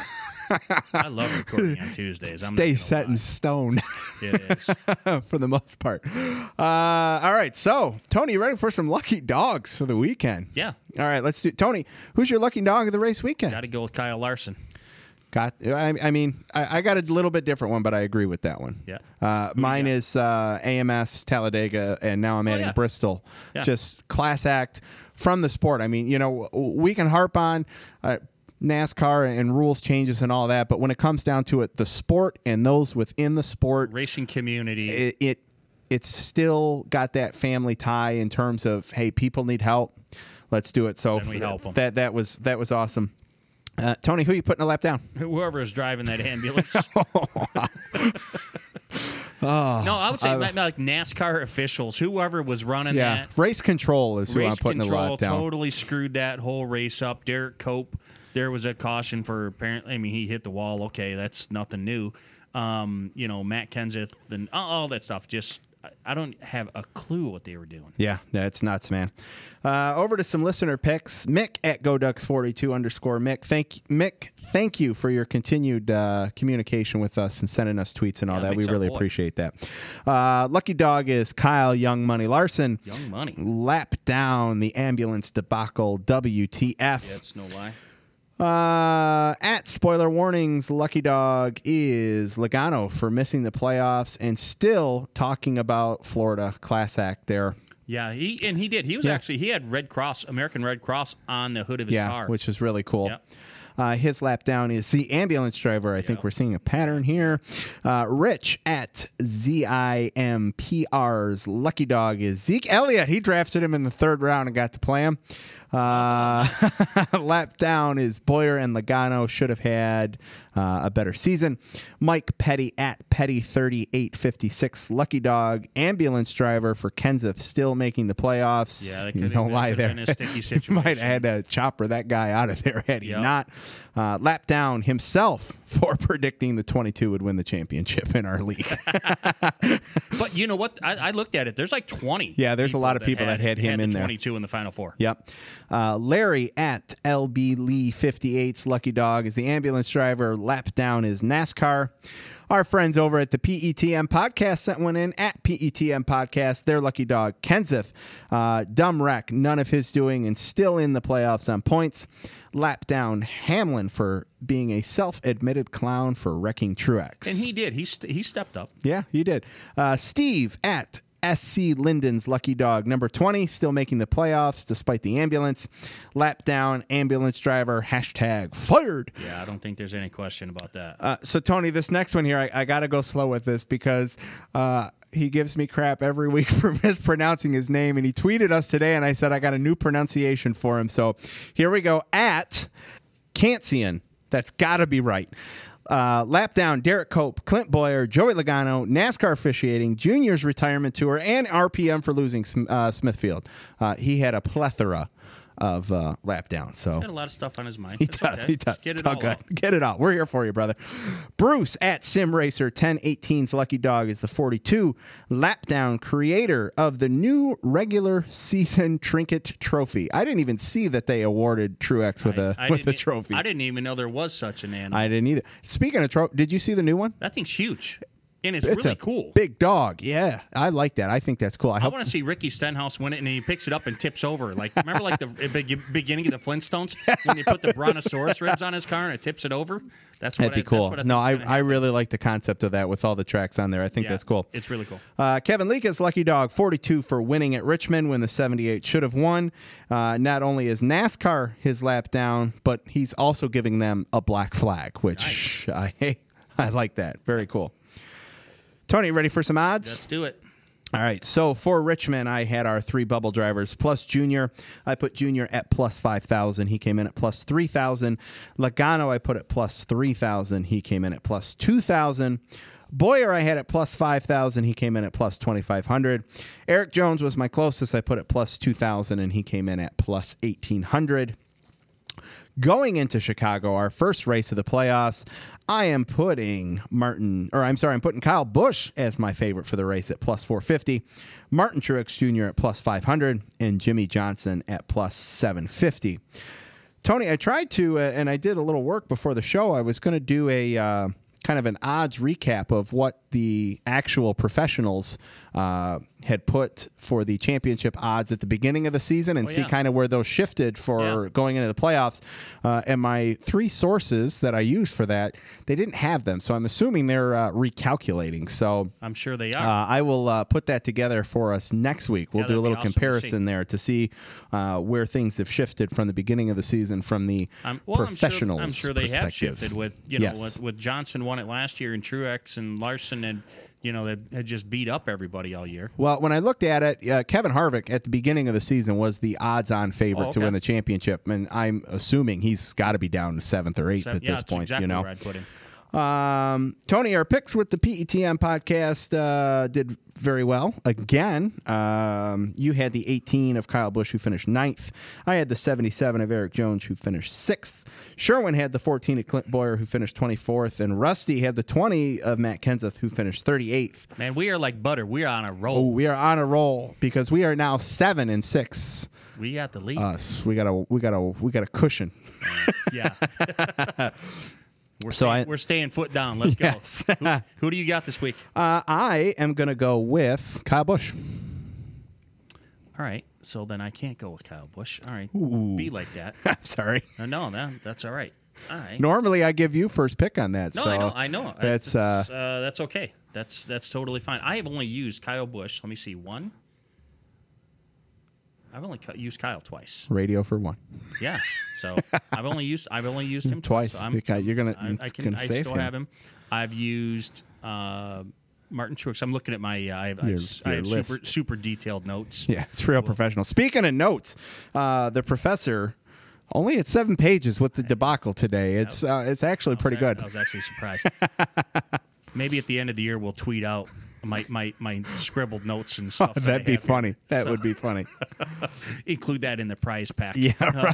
Speaker 2: I love recording on Tuesdays.
Speaker 3: Stay set in stone.
Speaker 2: It is.
Speaker 3: For the most part. All right. So, Tony, you ready for some lucky dogs for the weekend?
Speaker 2: Yeah.
Speaker 3: All right. Let's do. Tony, who's your lucky dog of the race weekend?
Speaker 2: Got to go with Kyle Larson.
Speaker 3: I got a little bit different one, but I agree with that one.
Speaker 2: Yeah.
Speaker 3: Mine is AMS Talladega, and now I'm adding Bristol.
Speaker 2: Yeah.
Speaker 3: Just class act from the sport. I mean, we can harp on NASCAR and rules changes and all that, but when it comes down to it, the sport and those within the sport,
Speaker 2: racing community,
Speaker 3: it's still got that family tie in terms of, hey, people need help, let's do it. So
Speaker 2: we help 'em.
Speaker 3: that was awesome. Tony, who are you putting a lap down?
Speaker 2: Whoever is driving that ambulance. No, I would say like NASCAR officials, whoever was running that.
Speaker 3: Race control is who I'm putting a lap down.
Speaker 2: Totally screwed that whole race up. Derek Cope, there was a caution for apparently. I mean, he hit the wall. Okay, that's nothing new. Matt Kenseth and all that stuff. Just I don't have a clue what they were doing.
Speaker 3: Yeah, that's nuts, man. Over to some listener picks. Mick at GoDucks42_Mick. Thank you for your continued communication with us and sending us tweets and all that. We really appreciate that. Lucky dog is Kyle Young Money Larson.
Speaker 2: Young Money.
Speaker 3: Lap down the ambulance debacle. WTF.
Speaker 2: Yeah, it's no lie.
Speaker 3: At Spoiler Warnings, Lucky Dog is Logano for missing the playoffs and still talking about Florida class act there.
Speaker 2: Yeah, he did. He was actually, he had American Red Cross on the hood of his car.
Speaker 3: Which is really cool.
Speaker 2: Yep.
Speaker 3: His lap down is the ambulance driver. I think we're seeing a pattern here. Rich at ZIMPR's Lucky Dog is Zeke Elliott. He drafted him in the third round and got to play him.
Speaker 1: Lap down is Boyer and Logano should have had a better season. Mike Petty at Petty3856. Lucky Dog. Ambulance driver for Kenseth still making the playoffs.
Speaker 2: Yeah, that
Speaker 1: could lie there.
Speaker 2: Been a sticky situation.
Speaker 1: Might have had to chopper that guy out of there had he not. Lap down himself for predicting the 22 would win the championship in our league.
Speaker 2: But you know what? I looked at it. There's like 20.
Speaker 1: Yeah, there's a lot of people that had him in there.
Speaker 2: 22 in the Final Four.
Speaker 1: Yep. Larry at LB Lee 58's Lucky Dog is the ambulance driver. Lap down is NASCAR. Our friends over at the PETM Podcast sent one in at PETM Podcast. Their Lucky Dog, Kenseth. Dumb wreck, none of his doing, and still in the playoffs on points. Lap down Hamlin for being a self-admitted clown for wrecking Truex.
Speaker 2: And he did. He stepped up.
Speaker 1: Yeah, he did. Steve at SC Linden's Lucky Dog, number 20, still making the playoffs despite the ambulance. Lap down, ambulance driver, hashtag fired.
Speaker 2: Yeah, I don't think there's any question about that.
Speaker 1: So, Tony, this next one here, I got to go slow with this because he gives me crap every week for mispronouncing his name, and he tweeted us today, and I said I got a new pronunciation for him. So here we go. At Kantsian. That's got to be right. Lap down, Derek Cope, Clint Boyer, Joey Logano, NASCAR officiating, Junior's retirement tour, and RPM for losing Smithfield. He had a plethora of lap down. So
Speaker 2: he's got a lot of stuff on his mind.
Speaker 1: He
Speaker 2: That's
Speaker 1: does.
Speaker 2: okay.
Speaker 1: He does.
Speaker 2: Just get
Speaker 1: It's
Speaker 2: it
Speaker 1: all
Speaker 2: all
Speaker 1: good.
Speaker 2: out.
Speaker 1: Get it out. We're here for you, brother. Bruce at Sim Racer 1018's Lucky Dog is the 42 lap down creator of the new regular season trinket trophy. I didn't even see that they awarded Truex with a trophy.
Speaker 2: I didn't even know there was such an animal.
Speaker 1: I didn't either. Speaking of trophy, did you see the new one?
Speaker 2: That thing's huge. And it's
Speaker 1: a
Speaker 2: really cool.
Speaker 1: big dog. Yeah, I like that. I think that's cool.
Speaker 2: I want to see Ricky Stenhouse win it, and he picks it up and tips over. Like, remember, like the beginning of the Flintstones when they put the Brontosaurus ribs on his car and it tips it over.
Speaker 1: That'd be cool. No, I really like the concept of that with all the tracks on there. I think that's cool.
Speaker 2: It's really cool.
Speaker 1: Kevin Leaka's Lucky Dog 42 for winning at Richmond when the 78 should have won. Not only is NASCAR his lap down, but he's also giving them a black flag, which I like that. Very cool. Tony, ready for some odds?
Speaker 2: Let's do it.
Speaker 1: All right, so for Richmond, I had our three bubble drivers plus Junior. I put Junior at plus 5,000. He came in at plus 3,000. Logano, I put at plus 3,000. He came in at plus 2,000. Boyer, I had at plus 5,000. He came in at plus 2,500. Eric Jones was my closest. I put at plus 2,000, and he came in at plus 1,800. Going into Chicago, our first race of the playoffs, I am putting I'm putting Kyle Busch as my favorite for the race at plus 450, Martin Truex Jr. at plus 500, and Jimmy Johnson at plus 750. Tony, I tried to, and I did a little work before the show. I was going to do a kind of an odds recap of what the actual professionals had put for the championship odds at the beginning of the season and see kind of where those shifted for going into the playoffs. And my three sources that I used for that, they didn't have them. So I'm assuming they're recalculating. So
Speaker 2: I'm sure they are.
Speaker 1: I will put that together for us next week. We'll do a little comparison there to see where things have shifted from the beginning of the season from the professionals'
Speaker 2: I'm sure they have shifted with, with Johnson won it last year and Truex and Larson and had just beat up everybody all year.
Speaker 1: Well, when I looked at it, Kevin Harvick at the beginning of the season was the odds-on favorite to win the championship, and I'm assuming he's got to be down to 7th or 8th at this point.
Speaker 2: Exactly where I'd put him.
Speaker 1: Tony, our picks with the PETM podcast did very well. Again, you had the 18 of Kyle Busch, who finished 9th. I had the 77 of Eric Jones, who finished 6th. Sherwin had the 14 of Clint Boyer, who finished 24th. And Rusty had the 20 of Matt Kenseth, who finished 38th.
Speaker 2: Man, we are like butter. We are on a roll.
Speaker 1: Oh, we are on a roll because we are now 7-6.
Speaker 2: We got the lead.
Speaker 1: Us. We got a cushion.
Speaker 2: Yeah. We're staying foot down. Let's go.
Speaker 1: Yes.
Speaker 2: Who do you got this week?
Speaker 1: I am going to go with Kyle Busch.
Speaker 2: All right. So then I can't go with Kyle Busch. All right.
Speaker 1: Ooh.
Speaker 2: Be like that.
Speaker 1: I'm sorry.
Speaker 2: No, that's all right. All right.
Speaker 1: Normally I give you first pick on that.
Speaker 2: No,
Speaker 1: so
Speaker 2: I know.
Speaker 1: That's
Speaker 2: okay. That's totally fine. I have only used Kyle Busch. Let me see. One. I've only used Kyle twice.
Speaker 1: Radio for one.
Speaker 2: Yeah. So I've only used him
Speaker 1: twice.
Speaker 2: So
Speaker 1: you're gonna
Speaker 2: I still have him. I've used Martin Truex. I'm looking at my. I have super detailed notes.
Speaker 3: Yeah, it's real professional. Speaking of notes, the professor only at 7 pages with the debacle today. It's actually pretty good.
Speaker 2: I was actually surprised. Maybe at the end of the year we'll tweet out my scribbled notes and stuff.
Speaker 3: That'd be funny. That would be funny.
Speaker 2: Include that in the prize pack.
Speaker 3: Yeah. Right.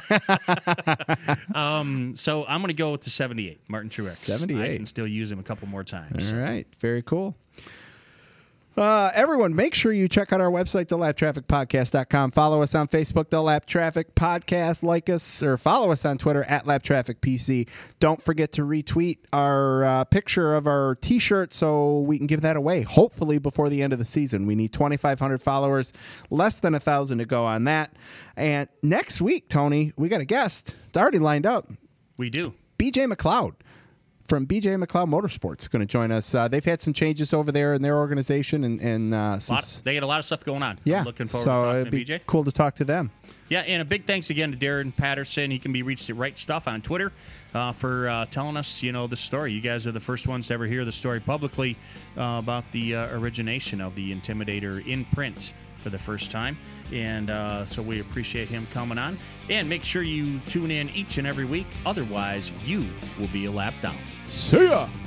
Speaker 2: So I'm going to go with the 78, Martin Truex.
Speaker 3: 78.
Speaker 2: I can still use him a couple more times.
Speaker 3: All right. Very cool. Everyone, make sure you check out our website, thelaptrafficpodcast.com. Follow us on Facebook, The Lap Traffic Podcast. Like us or follow us on Twitter at LapTrafficPC. Don't forget to retweet our picture of our T-shirt so we can give that away, hopefully before the end of the season. We need 2,500 followers, less than 1,000 to go on that. And next week, Tony, we got a guest. It's already lined up.
Speaker 2: We do.
Speaker 3: BJ McLeod from BJ McLeod Motorsports going to join us. They've had some changes over there in their organization, and
Speaker 2: they got a lot of stuff going on.
Speaker 3: Yeah,
Speaker 2: I'm looking forward to talking to BJ.
Speaker 3: Cool to talk to them.
Speaker 2: Yeah, and a big thanks again to Darren Patterson. He can be reached at Right Stuff on Twitter for telling us, the story. You guys are the first ones to ever hear the story publicly about the origination of the Intimidator in print for the first time. And so we appreciate him coming on. And make sure you tune in each and every week. Otherwise, you will be a lap down.
Speaker 3: See ya!